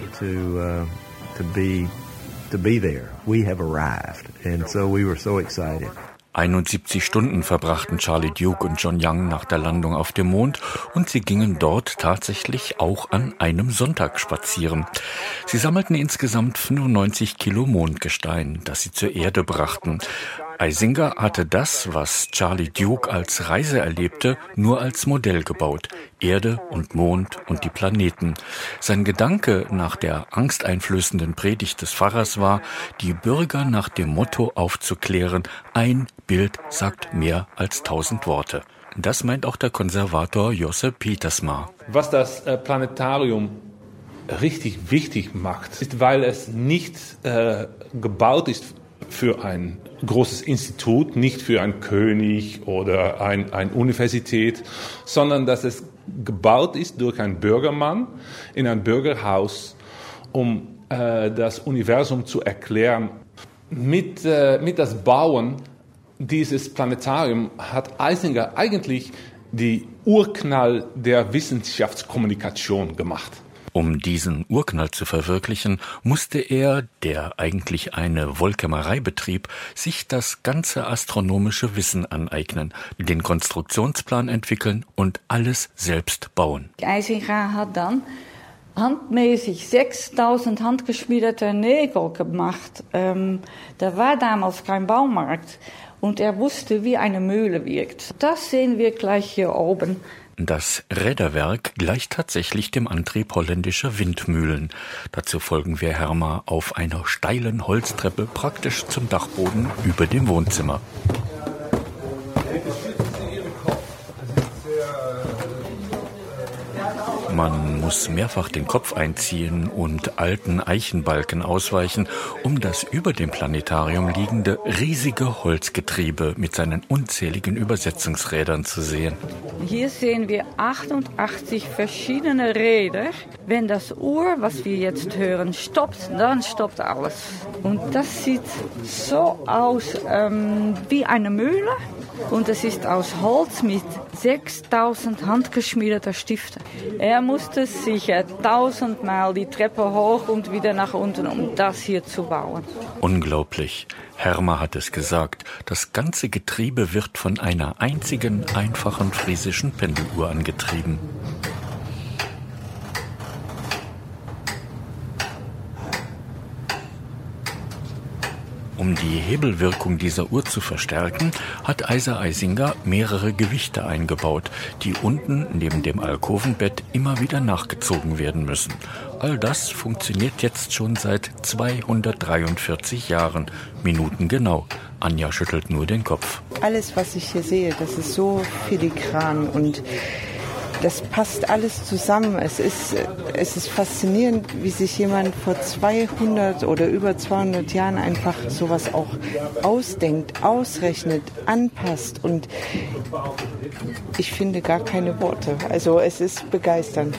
einundsiebzig Stunden verbrachten Charlie Duke und John Young nach der Landung auf dem Mond und sie gingen dort tatsächlich auch an einem Sonntag spazieren. Sie sammelten insgesamt fünfundneunzig Kilo Mondgestein, das sie zur Erde brachten. IJzinga hatte das, was Charlie Duke als Reise erlebte, nur als Modell gebaut. Erde und Mond und die Planeten. Sein Gedanke nach der angsteinflößenden Predigt des Pfarrers war, die Bürger nach dem Motto aufzuklären, ein Bild sagt mehr als tausend Worte. Das meint auch der Konservator Josse Pietersma. Was das äh, Planetarium richtig wichtig macht, ist, weil es nicht äh, gebaut ist für ein großes Institut, nicht für einen König oder ein, eine Universität, sondern dass es gebaut ist durch einen Bürgermann in ein Bürgerhaus, um äh, das Universum zu erklären. Mit, äh, mit das Bauen dieses Planetarium hat IJzinga eigentlich die Urknall der Wissenschaftskommunikation gemacht. Um diesen Urknall zu verwirklichen, musste er, der eigentlich eine Wollkämmerei betrieb, sich das ganze astronomische Wissen aneignen, den Konstruktionsplan entwickeln und alles selbst bauen. IJzinga hat dann handmäßig sechstausend handgeschmiedete Nägel gemacht. Ähm, da war damals kein Baumarkt und er wusste, wie eine Mühle wirkt. Das sehen wir gleich hier oben. Das Räderwerk gleicht tatsächlich dem Antrieb holländischer Windmühlen. Dazu folgen wir Herma auf einer steilen Holztreppe praktisch zum Dachboden über dem Wohnzimmer. Man muss mehrfach den Kopf einziehen und alten Eichenbalken ausweichen, um das über dem Planetarium liegende riesige Holzgetriebe mit seinen unzähligen Übersetzungsrädern zu sehen. Hier sehen wir achtundachtzig verschiedene Räder. Wenn das Uhr, was wir jetzt hören, stoppt, dann stoppt alles. Und das sieht so aus ähm, wie eine Mühle. Und es ist aus Holz mit sechstausend handgeschmiedeter Stiften. Er musste sicher tausendmal die Treppe hoch und wieder nach unten, um das hier zu bauen. Unglaublich. Hermer hat es gesagt. Das ganze Getriebe wird von einer einzigen, einfachen friesischen Pendeluhr angetrieben. Um die Hebelwirkung dieser Uhr zu verstärken, hat Eiser Eisinger mehrere Gewichte eingebaut, die unten neben dem Alkovenbett immer wieder nachgezogen werden müssen. All das funktioniert jetzt schon seit zweihundertdreiundvierzig Jahren, minutengenau. Anja schüttelt nur den Kopf. Alles, was ich hier sehe, das ist so filigran und das passt alles zusammen. Es ist, es ist faszinierend, wie sich jemand vor zweihundert oder über zweihundert Jahren einfach sowas auch ausdenkt, ausrechnet, anpasst. Und ich finde gar keine Worte. Also es ist begeisternd.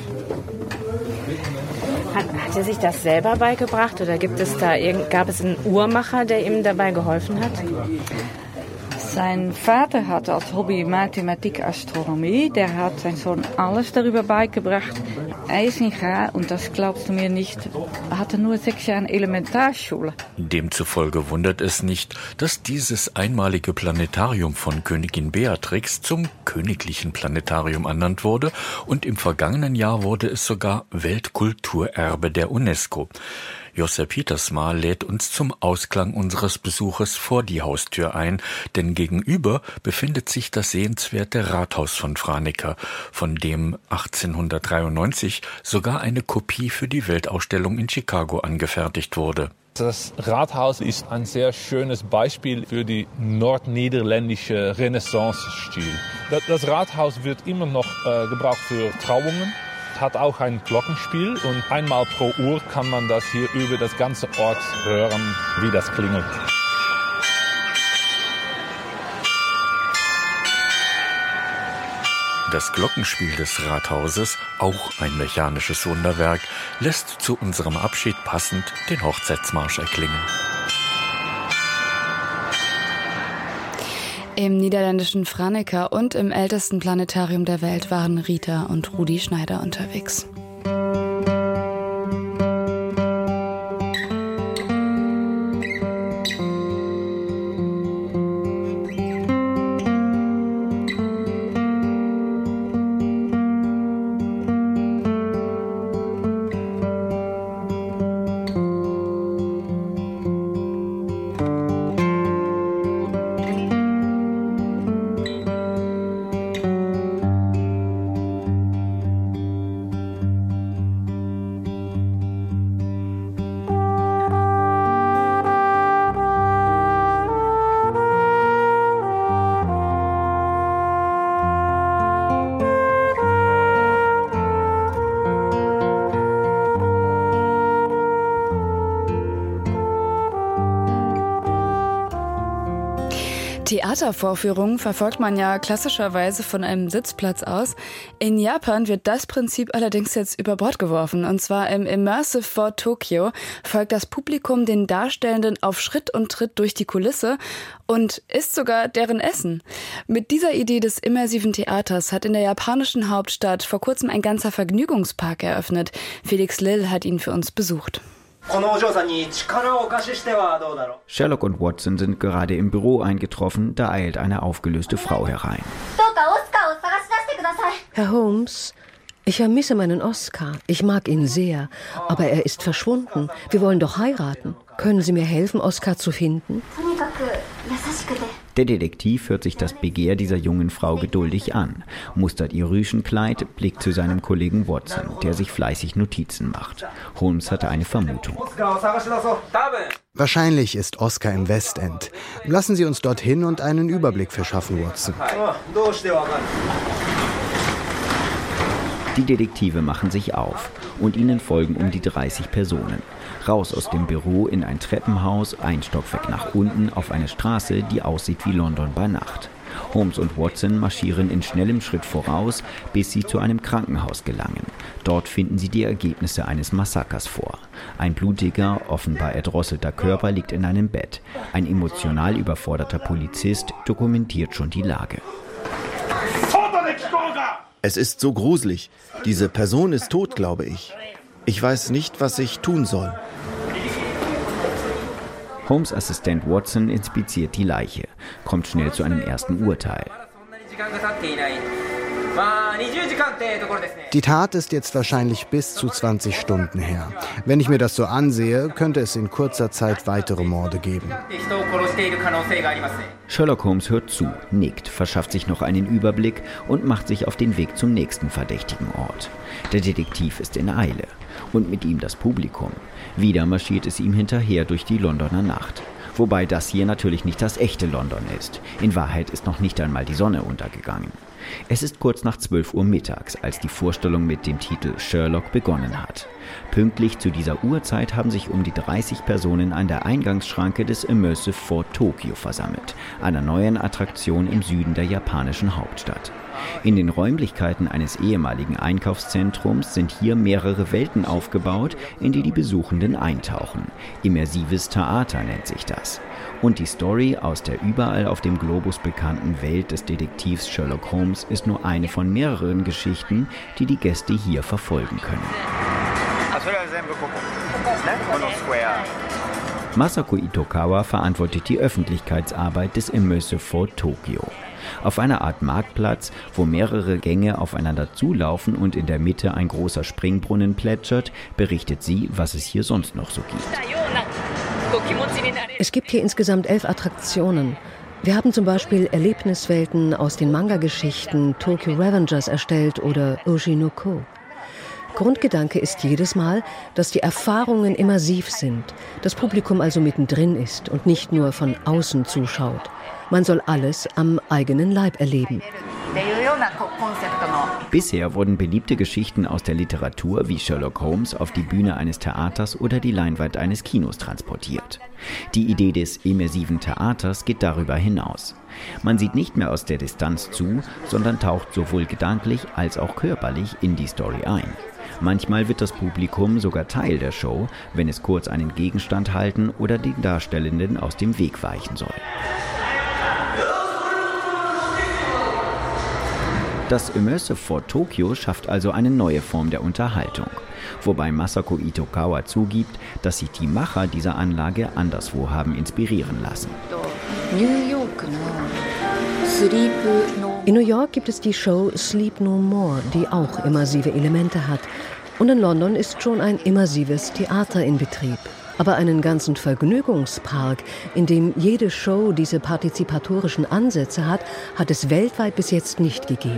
Hat, hat er sich das selber beigebracht oder gibt es da irgend, gab es einen Uhrmacher, der ihm dabei geholfen hat? Sein Vater hat als Hobby Mathematik, Astronomie. Der hat sein Sohn alles darüber beigebracht. Eisinger, und das glaubst du mir nicht, hatte nur sechs Jahre Elementarschule. Demzufolge wundert es nicht, dass dieses einmalige Planetarium von Königin Beatrix zum Königlichen Planetarium ernannt wurde und im vergangenen Jahr wurde es sogar Weltkulturerbe der UNESCO. Josse Pietersma lädt uns zum Ausklang unseres Besuches vor die Haustür ein, denn gegenüber befindet sich das sehenswerte Rathaus von Franeker, von dem achtzehnhundertdreiundneunzig sogar eine Kopie für die Weltausstellung in Chicago angefertigt wurde. Das Rathaus ist ein sehr schönes Beispiel für die nordniederländische Renaissance-Stil. Das Rathaus wird immer noch äh, gebraucht für Trauungen. Hat auch ein Glockenspiel und einmal pro Uhr kann man das hier über das ganze Ort hören, wie das klingelt. Das Glockenspiel des Rathauses, auch ein mechanisches Wunderwerk, lässt zu unserem Abschied passend den Hochzeitsmarsch erklingen. Im niederländischen Franeker und im ältesten Planetarium der Welt waren Rita und Rudi Schneider unterwegs. Theatervorführungen verfolgt man ja klassischerweise von einem Sitzplatz aus. In Japan wird das Prinzip allerdings jetzt über Bord geworfen. Und zwar im Immersive Fort Tokyo folgt das Publikum den Darstellenden auf Schritt und Tritt durch die Kulisse und isst sogar deren Essen. Mit dieser Idee des immersiven Theaters hat in der japanischen Hauptstadt vor kurzem ein ganzer Vergnügungspark eröffnet. Felix Lill hat ihn für uns besucht. Sherlock und Watson sind gerade im Büro eingetroffen, da eilt eine aufgelöste Frau herein. Herr Holmes, ich vermisse meinen Oscar. Ich mag ihn sehr, aber er ist verschwunden. Wir wollen doch heiraten. Können Sie mir helfen, Oscar zu finden? Der Detektiv hört sich das Begehr dieser jungen Frau geduldig an, mustert ihr Rüschenkleid, blickt zu seinem Kollegen Watson, der sich fleißig Notizen macht. Holmes hatte eine Vermutung. Wahrscheinlich ist Oscar im Westend. Lassen Sie uns dorthin und einen Überblick verschaffen, Watson. Die Detektive machen sich auf und ihnen folgen um die dreißig Personen. Raus aus dem Büro in ein Treppenhaus, ein Stockwerk nach unten auf eine Straße, die aussieht wie London bei Nacht. Holmes und Watson marschieren in schnellem Schritt voraus, bis sie zu einem Krankenhaus gelangen. Dort finden sie die Ergebnisse eines Massakers vor. Ein blutiger, offenbar erdrosselter Körper liegt in einem Bett. Ein emotional überforderter Polizist dokumentiert schon die Lage. Es ist so gruselig. Diese Person ist tot, glaube ich. Ich weiß nicht, was ich tun soll. Holmes' Assistent Watson inspiziert die Leiche, kommt schnell zu einem ersten Urteil. Die Tat ist jetzt wahrscheinlich bis zu zwanzig Stunden her. Wenn ich mir das so ansehe, könnte es in kurzer Zeit weitere Morde geben. Sherlock Holmes hört zu, nickt, verschafft sich noch einen Überblick und macht sich auf den Weg zum nächsten verdächtigen Ort. Der Detektiv ist in Eile und mit ihm das Publikum. Wieder marschiert es ihm hinterher durch die Londoner Nacht. Wobei das hier natürlich nicht das echte London ist. In Wahrheit ist noch nicht einmal die Sonne untergegangen. Es ist kurz nach zwölf Uhr mittags, als die Vorstellung mit dem Titel Sherlock begonnen hat. Pünktlich zu dieser Uhrzeit haben sich um die dreißig Personen an der Eingangsschranke des Immersive Fort Tokyo versammelt, einer neuen Attraktion im Süden der japanischen Hauptstadt. In den Räumlichkeiten eines ehemaligen Einkaufszentrums sind hier mehrere Welten aufgebaut, in die die Besuchenden eintauchen. Immersives Theater nennt sich das. Und die Story aus der überall auf dem Globus bekannten Welt des Detektivs Sherlock Holmes ist nur eine von mehreren Geschichten, die die Gäste hier verfolgen können. Masako Itokawa verantwortet die Öffentlichkeitsarbeit des Immersive Fort Tokyo. Auf einer Art Marktplatz, wo mehrere Gänge aufeinander zulaufen und in der Mitte ein großer Springbrunnen plätschert, berichtet sie, was es hier sonst noch so gibt. Es gibt hier insgesamt elf Attraktionen. Wir haben zum Beispiel Erlebniswelten aus den Manga-Geschichten Tokyo Revengers erstellt oder Oji no Ko. Grundgedanke ist jedes Mal, dass die Erfahrungen immersiv sind, das Publikum also mittendrin ist und nicht nur von außen zuschaut. Man soll alles am eigenen Leib erleben. Bisher wurden beliebte Geschichten aus der Literatur wie Sherlock Holmes auf die Bühne eines Theaters oder die Leinwand eines Kinos transportiert. Die Idee des immersiven Theaters geht darüber hinaus. Man sieht nicht mehr aus der Distanz zu, sondern taucht sowohl gedanklich als auch körperlich in die Story ein. Manchmal wird das Publikum sogar Teil der Show, wenn es kurz einen Gegenstand halten oder den Darstellenden aus dem Weg weichen soll. Das Immersive Fort Tokyo schafft also eine neue Form der Unterhaltung, wobei Masako Itokawa zugibt, dass sich die Macher dieser Anlage anderswo haben inspirieren lassen. In New York gibt es die Show Sleep No More, die auch immersive Elemente hat. Und in London ist schon ein immersives Theater in Betrieb. Aber einen ganzen Vergnügungspark, in dem jede Show diese partizipatorischen Ansätze hat, hat es weltweit bis jetzt nicht gegeben.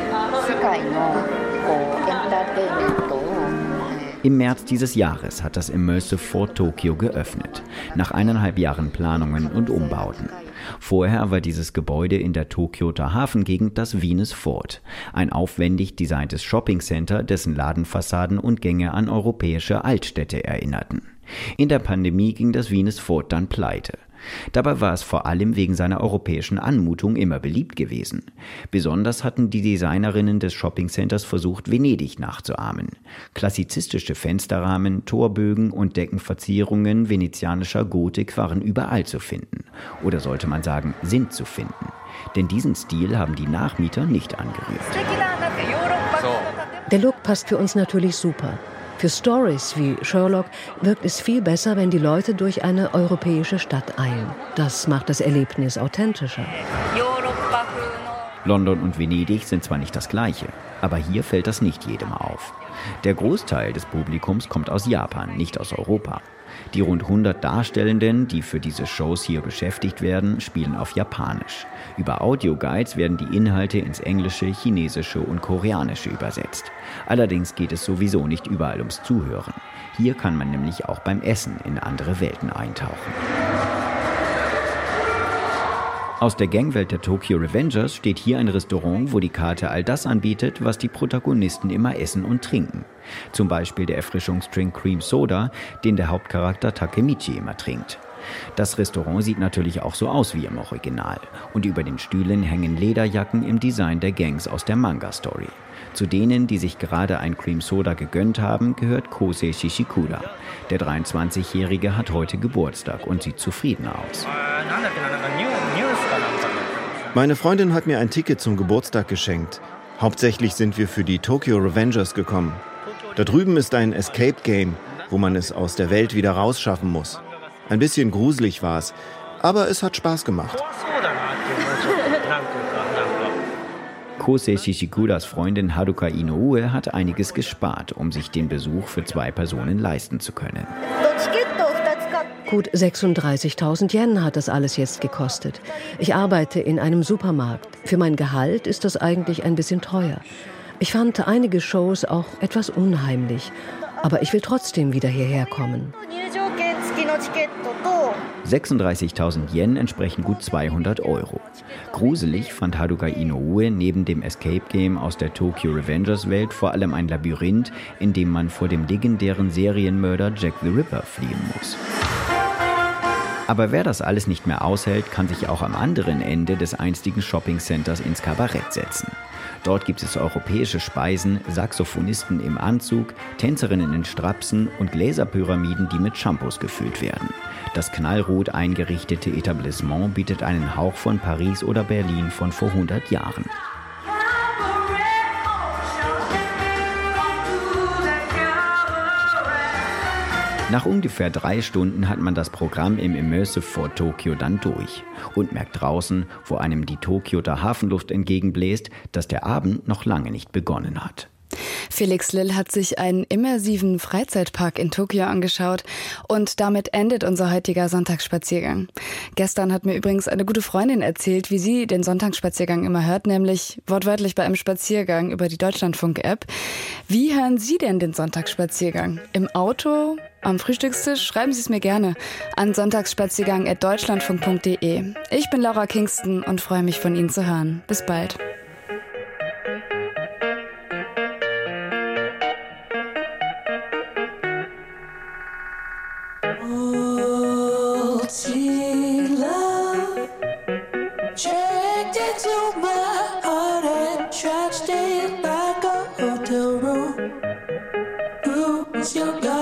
Im März dieses Jahres hat das Immersive Fort Tokyo geöffnet, nach eineinhalb Jahren Planungen und Umbauten. Vorher war dieses Gebäude in der Tokioter Hafengegend das Venus Fort, ein aufwendig designtes Shoppingcenter, dessen Ladenfassaden und Gänge an europäische Altstädte erinnerten. In der Pandemie ging das Venus Fort dann pleite. Dabei war es vor allem wegen seiner europäischen Anmutung immer beliebt gewesen. Besonders hatten die Designerinnen des Shoppingcenters versucht, Venedig nachzuahmen. Klassizistische Fensterrahmen, Torbögen und Deckenverzierungen venezianischer Gotik waren überall zu finden. Oder sollte man sagen, sind zu finden. Denn diesen Stil haben die Nachmieter nicht angerührt. Der Look passt für uns natürlich super. Für Stories wie Sherlock wirkt es viel besser, wenn die Leute durch eine europäische Stadt eilen. Das macht das Erlebnis authentischer. London und Venedig sind zwar nicht das Gleiche, aber hier fällt das nicht jedem auf. Der Großteil des Publikums kommt aus Japan, nicht aus Europa. Die rund hundert Darstellenden, die für diese Shows hier beschäftigt werden, spielen auf Japanisch. Über Audioguides werden die Inhalte ins Englische, Chinesische und Koreanische übersetzt. Allerdings geht es sowieso nicht überall ums Zuhören. Hier kann man nämlich auch beim Essen in andere Welten eintauchen. Aus der Gangwelt der Tokyo Revengers steht hier ein Restaurant, wo die Karte all das anbietet, was die Protagonisten immer essen und trinken. Zum Beispiel der Erfrischungsdrink Cream Soda, den der Hauptcharakter Takemichi immer trinkt. Das Restaurant sieht natürlich auch so aus wie im Original. Und über den Stühlen hängen Lederjacken im Design der Gangs aus der Manga-Story. Zu denen, die sich gerade ein Cream Soda gegönnt haben, gehört Kosei Shishikura. Der dreiundzwanzigjährige hat heute Geburtstag und sieht zufrieden aus. Meine Freundin hat mir ein Ticket zum Geburtstag geschenkt. Hauptsächlich sind wir für die Tokyo Revengers gekommen. Da drüben ist ein Escape Game, wo man es aus der Welt wieder rausschaffen muss. Ein bisschen gruselig war es, aber es hat Spaß gemacht. Kosei Shishikuras Freundin Haruka Inoue hat einiges gespart, um sich den Besuch für zwei Personen leisten zu können. Gut sechsunddreißigtausend Yen hat das alles jetzt gekostet. Ich arbeite in einem Supermarkt. Für mein Gehalt ist das eigentlich ein bisschen teuer. Ich fand einige Shows auch etwas unheimlich, aber ich will trotzdem wieder hierher kommen. sechsunddreißigtausend Yen entsprechen gut zweihundert Euro. Gruselig fand Haruka Inoue neben dem Escape Game aus der Tokyo Revengers Welt vor allem ein Labyrinth, in dem man vor dem legendären Serienmörder Jack the Ripper fliehen muss. Aber wer das alles nicht mehr aushält, kann sich auch am anderen Ende des einstigen Shoppingcenters ins Kabarett setzen. Dort gibt es europäische Speisen, Saxophonisten im Anzug, Tänzerinnen in Strapsen und Gläserpyramiden, die mit Shampoos gefüllt werden. Das knallrot eingerichtete Etablissement bietet einen Hauch von Paris oder Berlin von vor hundert Jahren. Nach ungefähr drei Stunden hat man das Programm im Immersive for Tokyo dann durch und merkt draußen, wo einem die Tokioter Hafenluft entgegenbläst, dass der Abend noch lange nicht begonnen hat. Felix Lill hat sich einen immersiven Freizeitpark in Tokio angeschaut und damit endet unser heutiger Sonntagsspaziergang. Gestern hat mir übrigens eine gute Freundin erzählt, wie sie den Sonntagsspaziergang immer hört, nämlich wortwörtlich bei einem Spaziergang über die Deutschlandfunk-App. Wie hören Sie denn den Sonntagsspaziergang? Im Auto? Am Frühstückstisch? Schreiben Sie es mir gerne an sonntagsspaziergang at deutschlandfunk punkt de. Ich bin Laura Kingston und freue mich, von Ihnen zu hören. Bis bald. Your